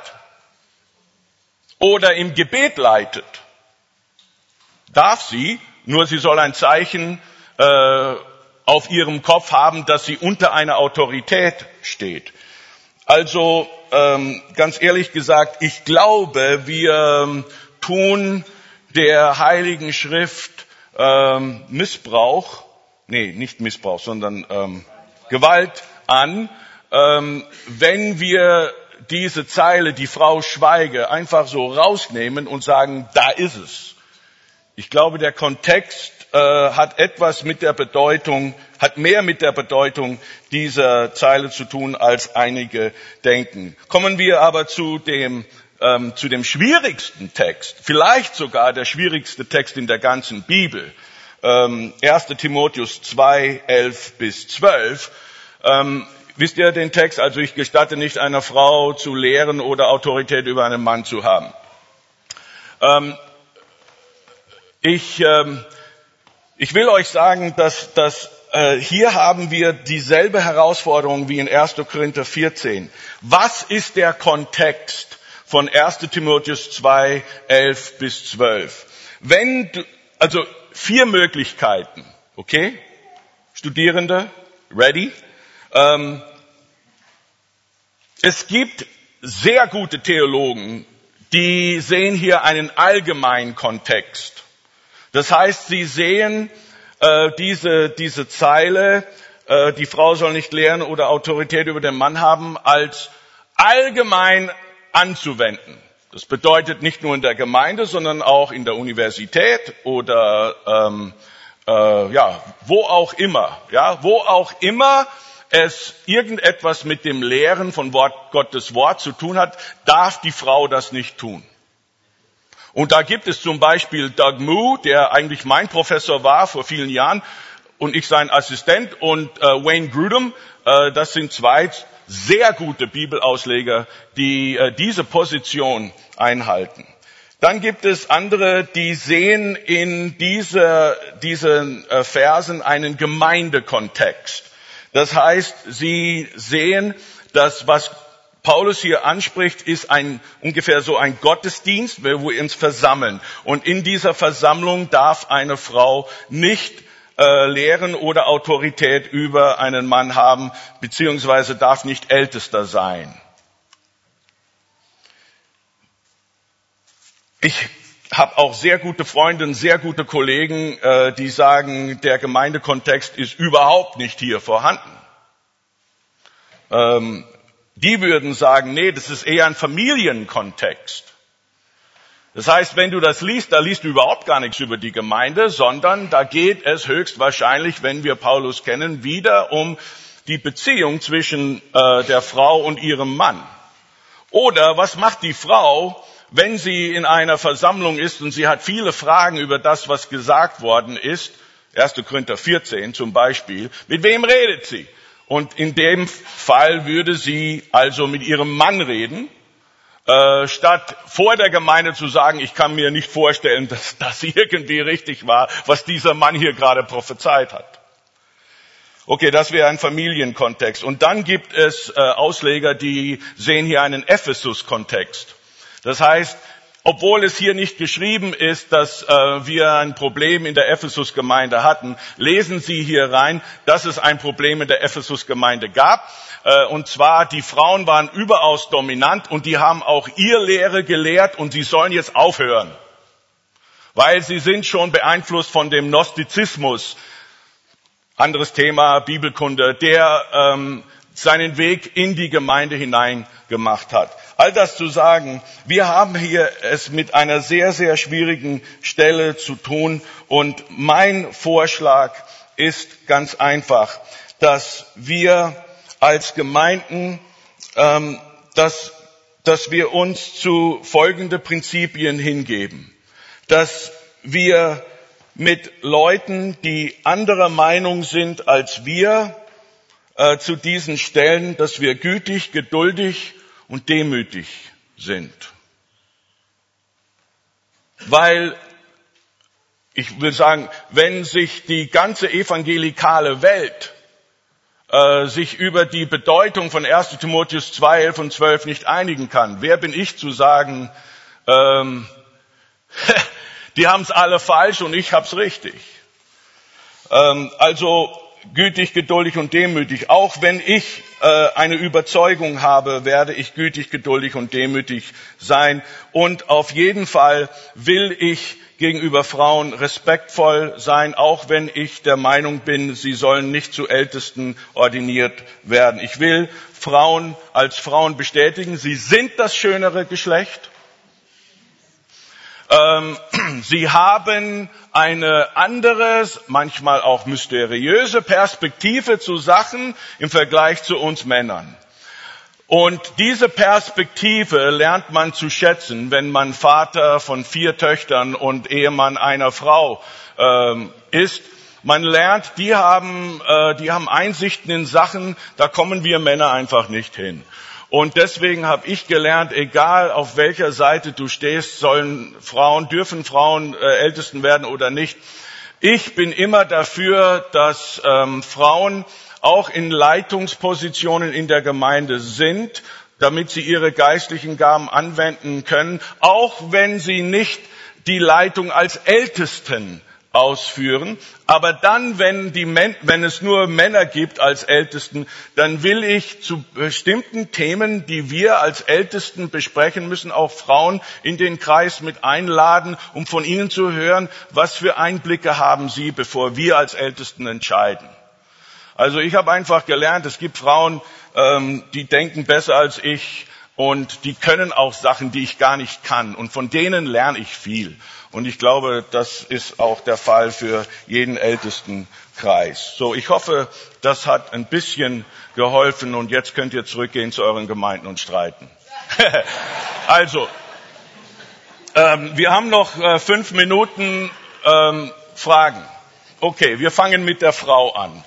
oder im Gebet leitet, darf sie, nur sie soll ein Zeichen äh, auf ihrem Kopf haben, dass sie unter einer Autorität steht. Also ähm, ganz ehrlich gesagt, ich glaube, wir tun der Heiligen Schrift ähm, Missbrauch, nee, nicht Missbrauch, sondern ähm, Gewalt an, ähm, wenn wir diese Zeile, die Frau schweige, einfach so rausnehmen und sagen, da ist es. Ich glaube, der Kontext äh, hat etwas mit der Bedeutung, hat mehr mit der Bedeutung dieser Zeile zu tun, als einige denken. Kommen wir aber zu dem, ähm, zu dem schwierigsten Text, vielleicht sogar der schwierigste Text in der ganzen Bibel. Ähm, erster Timotheus zwei, elf bis zwölf. Ähm, wisst ihr den Text? Also ich gestatte nicht einer Frau zu lehren oder Autorität über einen Mann zu haben. Ähm, ich, ähm, ich will euch sagen, dass, dass äh, hier haben wir dieselbe Herausforderung wie in erster Korinther vierzehn. Was ist der Kontext von erster Timotheus zwei, elf bis zwölf? Wenn du, also vier Möglichkeiten, okay? Studierende, ready? Ähm, es gibt sehr gute Theologen, die sehen hier einen allgemeinen Kontext. Das heißt, sie sehen äh, diese, diese Zeile, äh, die Frau soll nicht lehren oder Autorität über den Mann haben, als allgemein anzuwenden. Das bedeutet nicht nur in der Gemeinde, sondern auch in der Universität oder ähm, äh, ja, wo auch immer, ja, wo auch immer es irgendetwas mit dem Lehren von Wort, Gottes Wort zu tun hat, darf die Frau das nicht tun. Und da gibt es zum Beispiel Doug Moo, der eigentlich mein Professor war vor vielen Jahren und ich sein Assistent, und äh, Wayne Grudem, äh, das sind zwei sehr gute Bibelausleger, die äh, diese Position einhalten. Dann gibt es andere, die sehen in diese, diesen äh, Versen einen Gemeindekontext. Das heißt, sie sehen, dass was Paulus hier anspricht, ist ein, ungefähr so ein Gottesdienst, wo wir uns versammeln. Und in dieser Versammlung darf eine Frau nicht äh, lehren oder Autorität über einen Mann haben, beziehungsweise darf nicht Ältester sein. Ich habe auch sehr gute Freunde und sehr gute Kollegen, äh, die sagen, der Gemeindekontext ist überhaupt nicht hier vorhanden. Ähm, Die würden sagen, nee, das ist eher ein Familienkontext. Das heißt, wenn du das liest, da liest du überhaupt gar nichts über die Gemeinde, sondern da geht es höchstwahrscheinlich, wenn wir Paulus kennen, wieder um die Beziehung zwischen äh, der Frau und ihrem Mann. Oder was macht die Frau, wenn sie in einer Versammlung ist und sie hat viele Fragen über das, was gesagt worden ist? erster Korinther vierzehn zum Beispiel. Mit wem redet sie? Und in dem Fall würde sie also mit ihrem Mann reden, äh, statt vor der Gemeinde zu sagen, ich kann mir nicht vorstellen, dass das irgendwie richtig war, was dieser Mann hier gerade prophezeit hat. Okay, das wäre ein Familienkontext. Und dann gibt es äh, Ausleger, die sehen hier einen Ephesus-Kontext. Das heißt, obwohl es hier nicht geschrieben ist, dass äh, wir ein Problem in der Ephesus-Gemeinde hatten, lesen Sie hier rein, dass es ein Problem in der Ephesus-Gemeinde gab. Äh, und zwar, die Frauen waren überaus dominant und die haben auch ihr Lehre gelehrt und sie sollen jetzt aufhören. Weil sie sind schon beeinflusst von dem Gnostizismus. Anderes Thema, Bibelkunde, der ähm, seinen Weg in die Gemeinde hinein gemacht hat. All das zu sagen, wir haben hier es mit einer sehr, sehr schwierigen Stelle zu tun. Und mein Vorschlag ist ganz einfach, dass wir als Gemeinden, ähm, dass, dass wir uns zu folgende Prinzipien hingeben. Dass wir mit Leuten, die anderer Meinung sind als wir, äh, zu diesen Stellen, dass wir gütig, geduldig und demütig sind. Weil, ich will sagen, wenn sich die ganze evangelikale Welt äh, sich über die Bedeutung von erster Timotheus zwei, elf und zwölf nicht einigen kann, wer bin ich zu sagen, ähm, die haben es alle falsch und ich hab's richtig. Ähm, also gütig, geduldig und demütig. Auch wenn ich äh, eine Überzeugung habe, werde ich gütig, geduldig und demütig sein. Und auf jeden Fall will ich gegenüber Frauen respektvoll sein, auch wenn ich der Meinung bin, sie sollen nicht zu Ältesten ordiniert werden. Ich will Frauen als Frauen bestätigen, sie sind das schönere Geschlecht. Ähm, sie haben eine andere, manchmal auch mysteriöse Perspektive zu Sachen im Vergleich zu uns Männern. Und diese Perspektive lernt man zu schätzen, wenn man Vater von vier Töchtern und Ehemann einer Frau ähm, ist. Man lernt, die haben, äh, die haben Einsichten in Sachen, da kommen wir Männer einfach nicht hin. Und deswegen habe ich gelernt, egal auf welcher Seite du stehst, sollen Frauen, dürfen Frauen äh, Ältesten werden oder nicht. Ich bin immer dafür, dass ähm, Frauen auch in Leitungspositionen in der Gemeinde sind, damit sie ihre geistlichen Gaben anwenden können, auch wenn sie nicht die Leitung als Ältesten ausführen. Aber dann, wenn, die, wenn es nur Männer gibt als Ältesten, dann will ich zu bestimmten Themen, die wir als Ältesten besprechen müssen, auch Frauen in den Kreis mit einladen, um von ihnen zu hören, was für Einblicke haben sie, bevor wir als Ältesten entscheiden. Also ich habe einfach gelernt, es gibt Frauen, ähm, die denken besser als ich und die können auch Sachen, die ich gar nicht kann. Und von denen lerne ich viel. Und ich glaube, das ist auch der Fall für jeden Ältestenkreis. So, ich hoffe, das hat ein bisschen geholfen und jetzt könnt ihr zurückgehen zu euren Gemeinden und streiten. Also, ähm, wir haben noch äh, fünf Minuten ähm, Fragen. Okay, wir fangen mit der Frau an.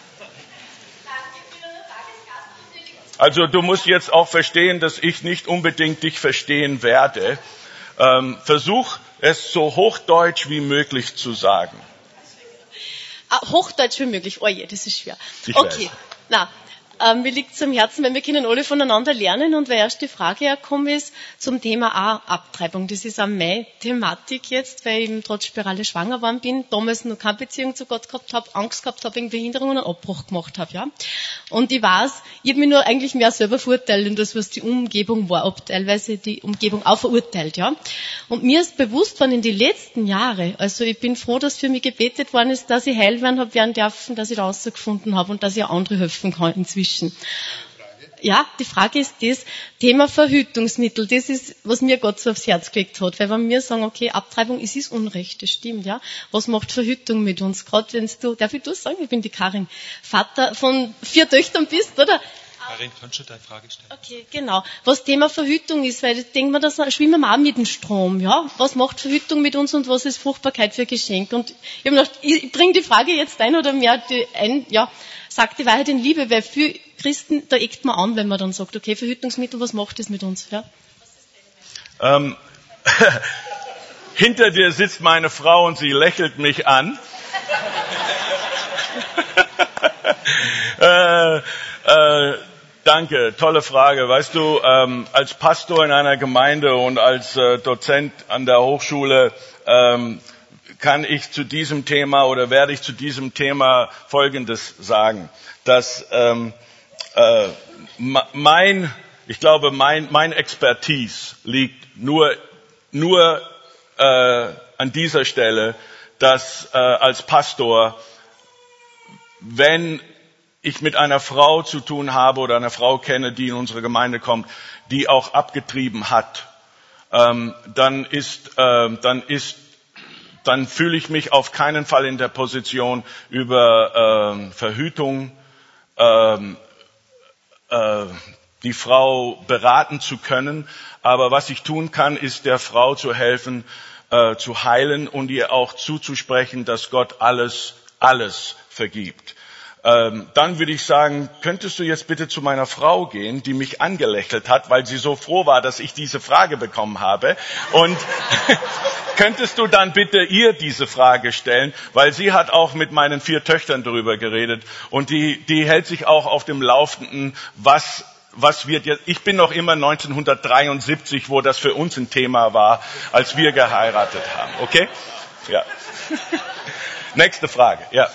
Also du musst jetzt auch verstehen, dass ich nicht unbedingt dich verstehen werde. Ähm, versuch es so hochdeutsch wie möglich zu sagen. Ah, hochdeutsch wie möglich. Oh je, das ist schwer. Ich okay, weiß. na, ähm, mir liegt es am Herzen, weil wir können alle voneinander lernen und weil erst die Frage hergekommen ist zum Thema auch Abtreibung. Das ist auch meine Thematik jetzt, weil ich eben trotz Spirale schwanger geworden bin, damals noch keine Beziehung zu Gott gehabt habe, Angst gehabt habe, wegen Behinderung und einen Abbruch gemacht habe, ja. Und ich weiß, ich habe mich nur eigentlich mehr selber verurteilt in das, was die Umgebung war, ob teilweise die Umgebung auch verurteilt, ja. Und mir ist bewusst worden in die letzten Jahre, also ich bin froh, dass für mich gebetet worden ist, dass ich heil werden habe werden dürfen, dass ich da rausgefunden habe und dass ich auch andere helfen kann inzwischen. Ja, die Frage ist das, Thema Verhütungsmittel, das ist, was mir Gott so aufs Herz gelegt hat, weil wenn wir sagen, okay, Abtreibung, es ist Unrecht, das stimmt, ja. Was macht Verhütung mit uns? Gerade wenn du, darf ich du sagen, ich bin die Karin, Vater von vier Töchtern bist, oder? Karin, kannst du deine Frage stellen? Okay, genau. Was Thema Verhütung ist, weil ich denke mir, da schwimmen wir auch mit dem Strom, ja. Was macht Verhütung mit uns und was ist Fruchtbarkeit für Geschenk? Und ich habe gedacht, ich bringe die Frage jetzt ein oder mehr die ein, ja, sagt die Wahrheit in Liebe, weil für Christen, da eckt man an, wenn man dann sagt, okay, Verhütungsmittel, was macht das mit uns? Ja? Ähm, hinter dir sitzt meine Frau und sie lächelt mich an. äh, äh, danke, tolle Frage. Weißt du, ähm, als Pastor in einer Gemeinde und als äh, Dozent an der Hochschule ähm, kann ich zu diesem Thema oder werde ich zu diesem Thema Folgendes sagen, dass ähm, äh, mein, ich glaube, mein, mein Expertise liegt nur, nur äh, an dieser Stelle, dass äh, als Pastor, wenn ich mit einer Frau zu tun habe oder einer Frau kenne, die in unsere Gemeinde kommt, die auch abgetrieben hat, ähm, dann ist, äh, dann ist dann fühle ich mich auf keinen Fall in der Position, über ähm, Verhütung ähm, äh, die Frau beraten zu können. Aber was ich tun kann, ist der Frau zu helfen, äh, zu heilen und ihr auch zuzusprechen, dass Gott alles, alles vergibt. Ähm, dann würde ich sagen, könntest du jetzt bitte zu meiner Frau gehen, die mich angelächelt hat, weil sie so froh war, dass ich diese Frage bekommen habe. Und könntest du dann bitte ihr diese Frage stellen, weil sie hat auch mit meinen vier Töchtern darüber geredet und die, die hält sich auch auf dem Laufenden, was, was wird jetzt. Ich bin noch immer neunzehnhundertdreiundsiebzig, wo das für uns ein Thema war, als wir geheiratet haben. Okay? Ja. Nächste Frage. Ja.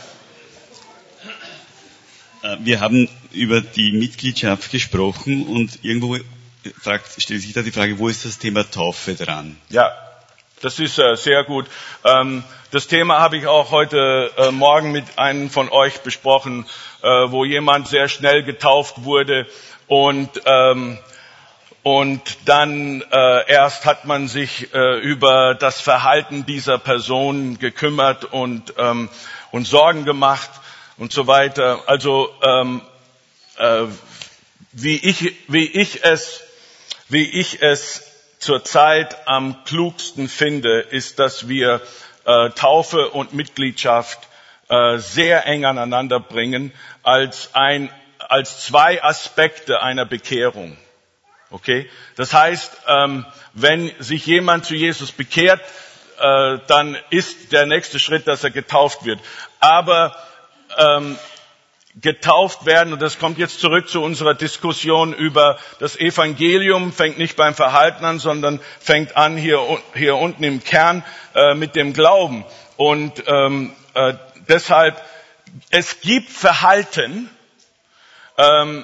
Wir haben über die Mitgliedschaft gesprochen und irgendwo fragt, stellt sich da die Frage, wo ist das Thema Taufe dran? Ja, das ist äh, sehr gut. Ähm, das Thema habe ich auch heute äh, Morgen mit einem von euch besprochen, äh, wo jemand sehr schnell getauft wurde und ähm, und dann äh, erst hat man sich äh, über das Verhalten dieser Person gekümmert und, ähm, und Sorgen gemacht und so weiter. Also ähm, äh, wie ich, wie ich es, wie ich es zurzeit am klugsten finde, ist, dass wir äh, Taufe und Mitgliedschaft äh, sehr eng aneinander bringen als ein, als zwei Aspekte einer Bekehrung. Okay? Das heißt, ähm, wenn sich jemand zu Jesus bekehrt, äh, dann ist der nächste Schritt, dass er getauft wird. Aber ähm, getauft werden, und das kommt jetzt zurück zu unserer Diskussion über das Evangelium, fängt nicht beim Verhalten an, sondern fängt an hier, hier unten im Kern äh, mit dem Glauben. Und ähm, äh, deshalb, es gibt Verhalten, ähm,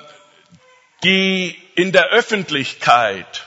die in der Öffentlichkeit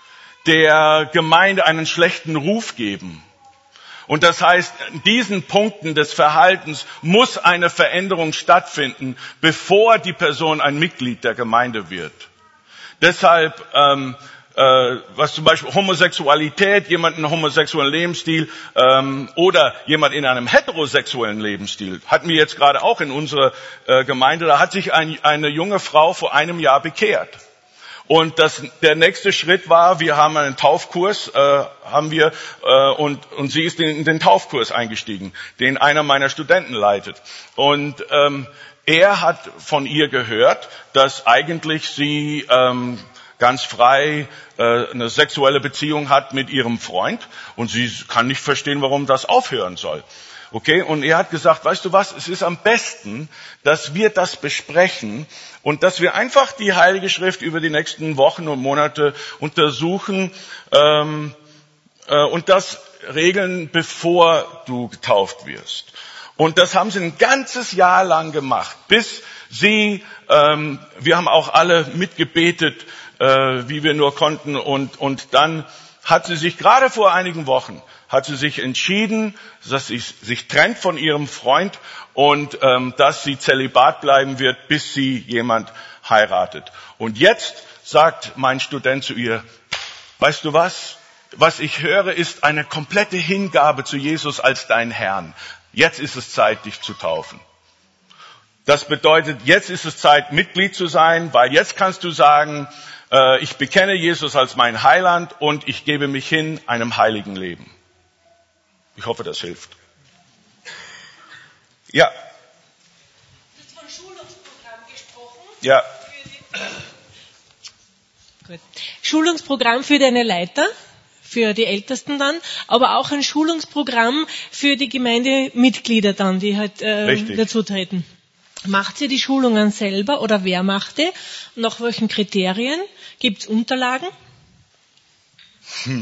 der Gemeinde einen schlechten Ruf geben. Und das heißt, in diesen Punkten des Verhaltens muss eine Veränderung stattfinden, bevor die Person ein Mitglied der Gemeinde wird. Deshalb, ähm, äh, was zum Beispiel Homosexualität, jemand in einem homosexuellen Lebensstil ähm, oder jemand in einem heterosexuellen Lebensstil, hatten wir jetzt gerade auch in unserer äh, Gemeinde, da hat sich ein, eine junge Frau vor einem Jahr bekehrt. Und das, der nächste Schritt war, wir haben einen Taufkurs, äh, haben wir, äh, und, und sie ist in, in den Taufkurs eingestiegen, den einer meiner Studenten leitet. Und ähm, er hat von ihr gehört, dass eigentlich sie ähm, ganz frei äh, eine sexuelle Beziehung hat mit ihrem Freund, und sie kann nicht verstehen, warum das aufhören soll. Okay, und er hat gesagt, weißt du was, es ist am besten, dass wir das besprechen und dass wir einfach die Heilige Schrift über die nächsten Wochen und Monate untersuchen ähm, äh, und das regeln, bevor du getauft wirst. Und das haben sie ein ganzes Jahr lang gemacht, bis sie, ähm, wir haben auch alle mitgebetet, äh, wie wir nur konnten, und, und dann hat sie sich gerade vor einigen Wochen hat sie sich entschieden, dass sie sich trennt von ihrem Freund und ähm, dass sie Zölibat bleiben wird, bis sie jemand heiratet. Und jetzt sagt mein Student zu ihr, weißt du was? Was ich höre, ist eine komplette Hingabe zu Jesus als dein Herrn. Jetzt ist es Zeit, dich zu taufen. Das bedeutet, jetzt ist es Zeit, Mitglied zu sein, weil jetzt kannst du sagen, äh, ich bekenne Jesus als mein Heiland und ich gebe mich hin einem heiligen Leben. Ich hoffe, das hilft. Ja. Du hast von Schulungsprogramm gesprochen. Ja. Gut. Schulungsprogramm für deine Leiter, für die Ältesten dann, aber auch ein Schulungsprogramm für die Gemeindemitglieder dann, die halt äh, dazu treten. Macht ihr die Schulungen selber oder wer macht die? Nach welchen Kriterien? Gibt es Unterlagen? Hm.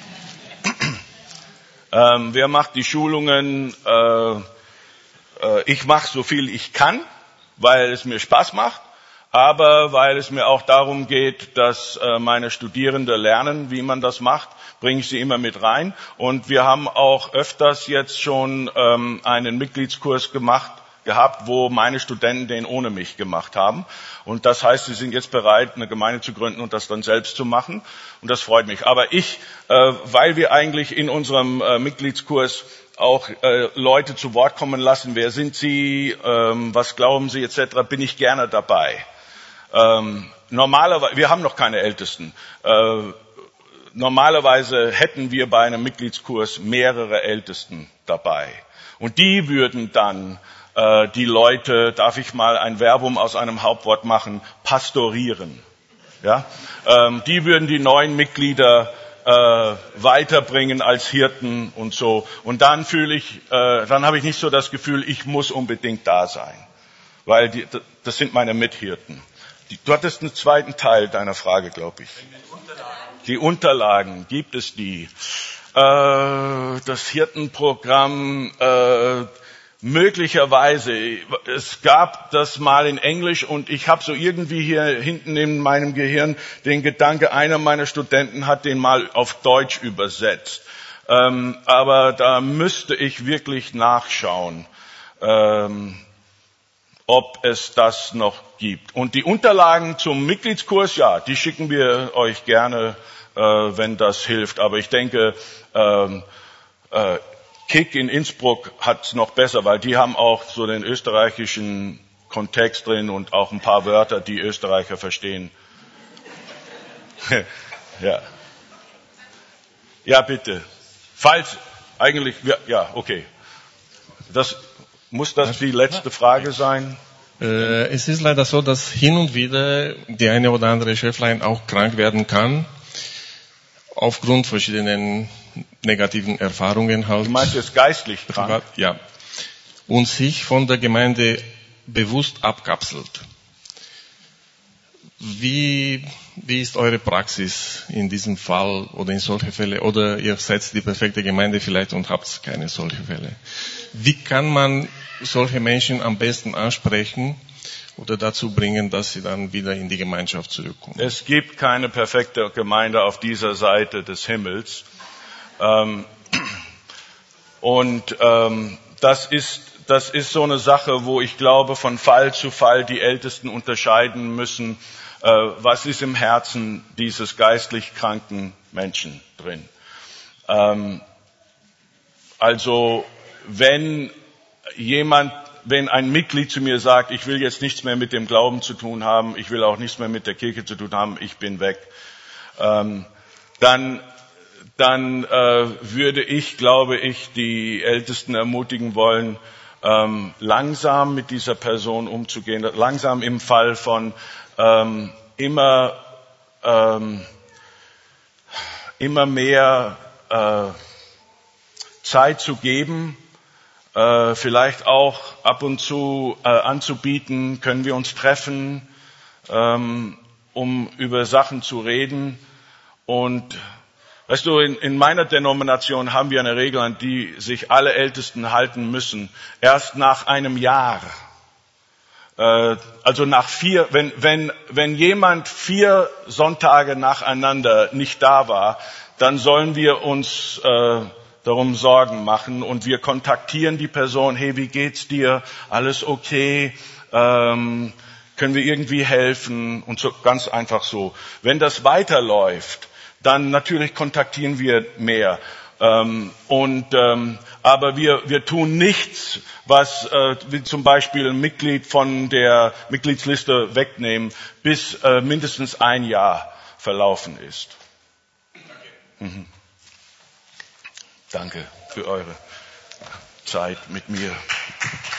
Ähm, wer macht die Schulungen? Äh, äh, ich mache so viel ich kann, weil es mir Spaß macht, aber weil es mir auch darum geht, dass äh, meine Studierenden lernen, wie man das macht, bringe ich sie immer mit rein. Und wir haben auch öfters jetzt schon ähm, einen Mitgliedskurs gemacht, gehabt, wo meine Studenten den ohne mich gemacht haben. Und das heißt, sie sind jetzt bereit, eine Gemeinde zu gründen und das dann selbst zu machen. Und das freut mich. Aber ich, äh, weil wir eigentlich in unserem äh, Mitgliedskurs auch äh, Leute zu Wort kommen lassen, wer sind sie, ähm, was glauben sie et cetera, bin ich gerne dabei. Ähm, normalerweise, wir haben noch keine Ältesten. Äh, normalerweise hätten wir bei einem Mitgliedskurs mehrere Ältesten dabei. Und die würden dann die Leute, darf ich mal ein Verbum aus einem Hauptwort machen, pastorieren. Ja? Ähm, die würden die neuen Mitglieder äh, weiterbringen als Hirten und so. Und dann fühle ich, äh, dann habe ich nicht so das Gefühl, ich muss unbedingt da sein. Weil die, das sind meine Mithirten. Die, du hattest einen zweiten Teil deiner Frage, glaube ich. Die Unterlagen, gibt es die? Äh, das Hirtenprogramm, äh, möglicherweise, es gab das mal in Englisch und ich habe so irgendwie hier hinten in meinem Gehirn den Gedanke, einer meiner Studenten hat den mal auf Deutsch übersetzt. Ähm, aber da müsste ich wirklich nachschauen, ähm, ob es das noch gibt. Und die Unterlagen zum Mitgliedskurs, ja, die schicken wir euch gerne, äh, wenn das hilft. Aber ich denke, ähm, äh, Kick in Innsbruck hat's noch besser, weil die haben auch so den österreichischen Kontext drin und auch ein paar Wörter, die Österreicher verstehen. Ja. Ja, bitte. Falls, eigentlich, ja, okay. Das, muss das die letzte Frage sein? Äh, es ist leider so, dass hin und wieder die eine oder andere Schäflein auch krank werden kann. Aufgrund verschiedenen negativen Erfahrungen halt. Du meinst jetzt geistlich krank? Ja. Und sich von der Gemeinde bewusst abkapselt. Wie, wie ist eure Praxis in diesem Fall oder in solche Fälle? Oder ihr seid die perfekte Gemeinde vielleicht und habt keine solche Fälle. Wie kann man solche Menschen am besten ansprechen oder dazu bringen, dass sie dann wieder in die Gemeinschaft zurückkommen? Es gibt keine perfekte Gemeinde auf dieser Seite des Himmels. Ähm, und ähm, das ist das ist so eine Sache, wo ich glaube, von Fall zu Fall die Ältesten unterscheiden müssen, äh, was ist im Herzen dieses geistlich kranken Menschen drin. Ähm, also wenn jemand, wenn ein Mitglied zu mir sagt, ich will jetzt nichts mehr mit dem Glauben zu tun haben, ich will auch nichts mehr mit der Kirche zu tun haben, ich bin weg, ähm, dann dann äh, würde ich, glaube ich, die Ältesten ermutigen wollen, ähm, langsam mit dieser Person umzugehen, langsam im Fall von ähm, immer ähm, immer mehr äh, Zeit zu geben, äh, vielleicht auch ab und zu äh, anzubieten, können wir uns treffen, ähm, um über Sachen zu reden. Und weißt du, in, in meiner Denomination haben wir eine Regel, an die sich alle Ältesten halten müssen. Erst nach einem Jahr, äh, also nach vier, wenn, wenn, wenn jemand vier Sonntage nacheinander nicht da war, dann sollen wir uns äh, darum Sorgen machen und wir kontaktieren die Person, hey, wie geht's dir? Alles okay? Ähm, können wir irgendwie helfen? Und so ganz einfach so. Wenn das weiterläuft, dann natürlich kontaktieren wir mehr. Ähm, und, ähm, aber wir, wir tun nichts, was äh, wie zum Beispiel ein Mitglied von der Mitgliedsliste wegnehmen, bis äh, mindestens ein Jahr verlaufen ist. Danke. Mhm. Danke für eure Zeit mit mir.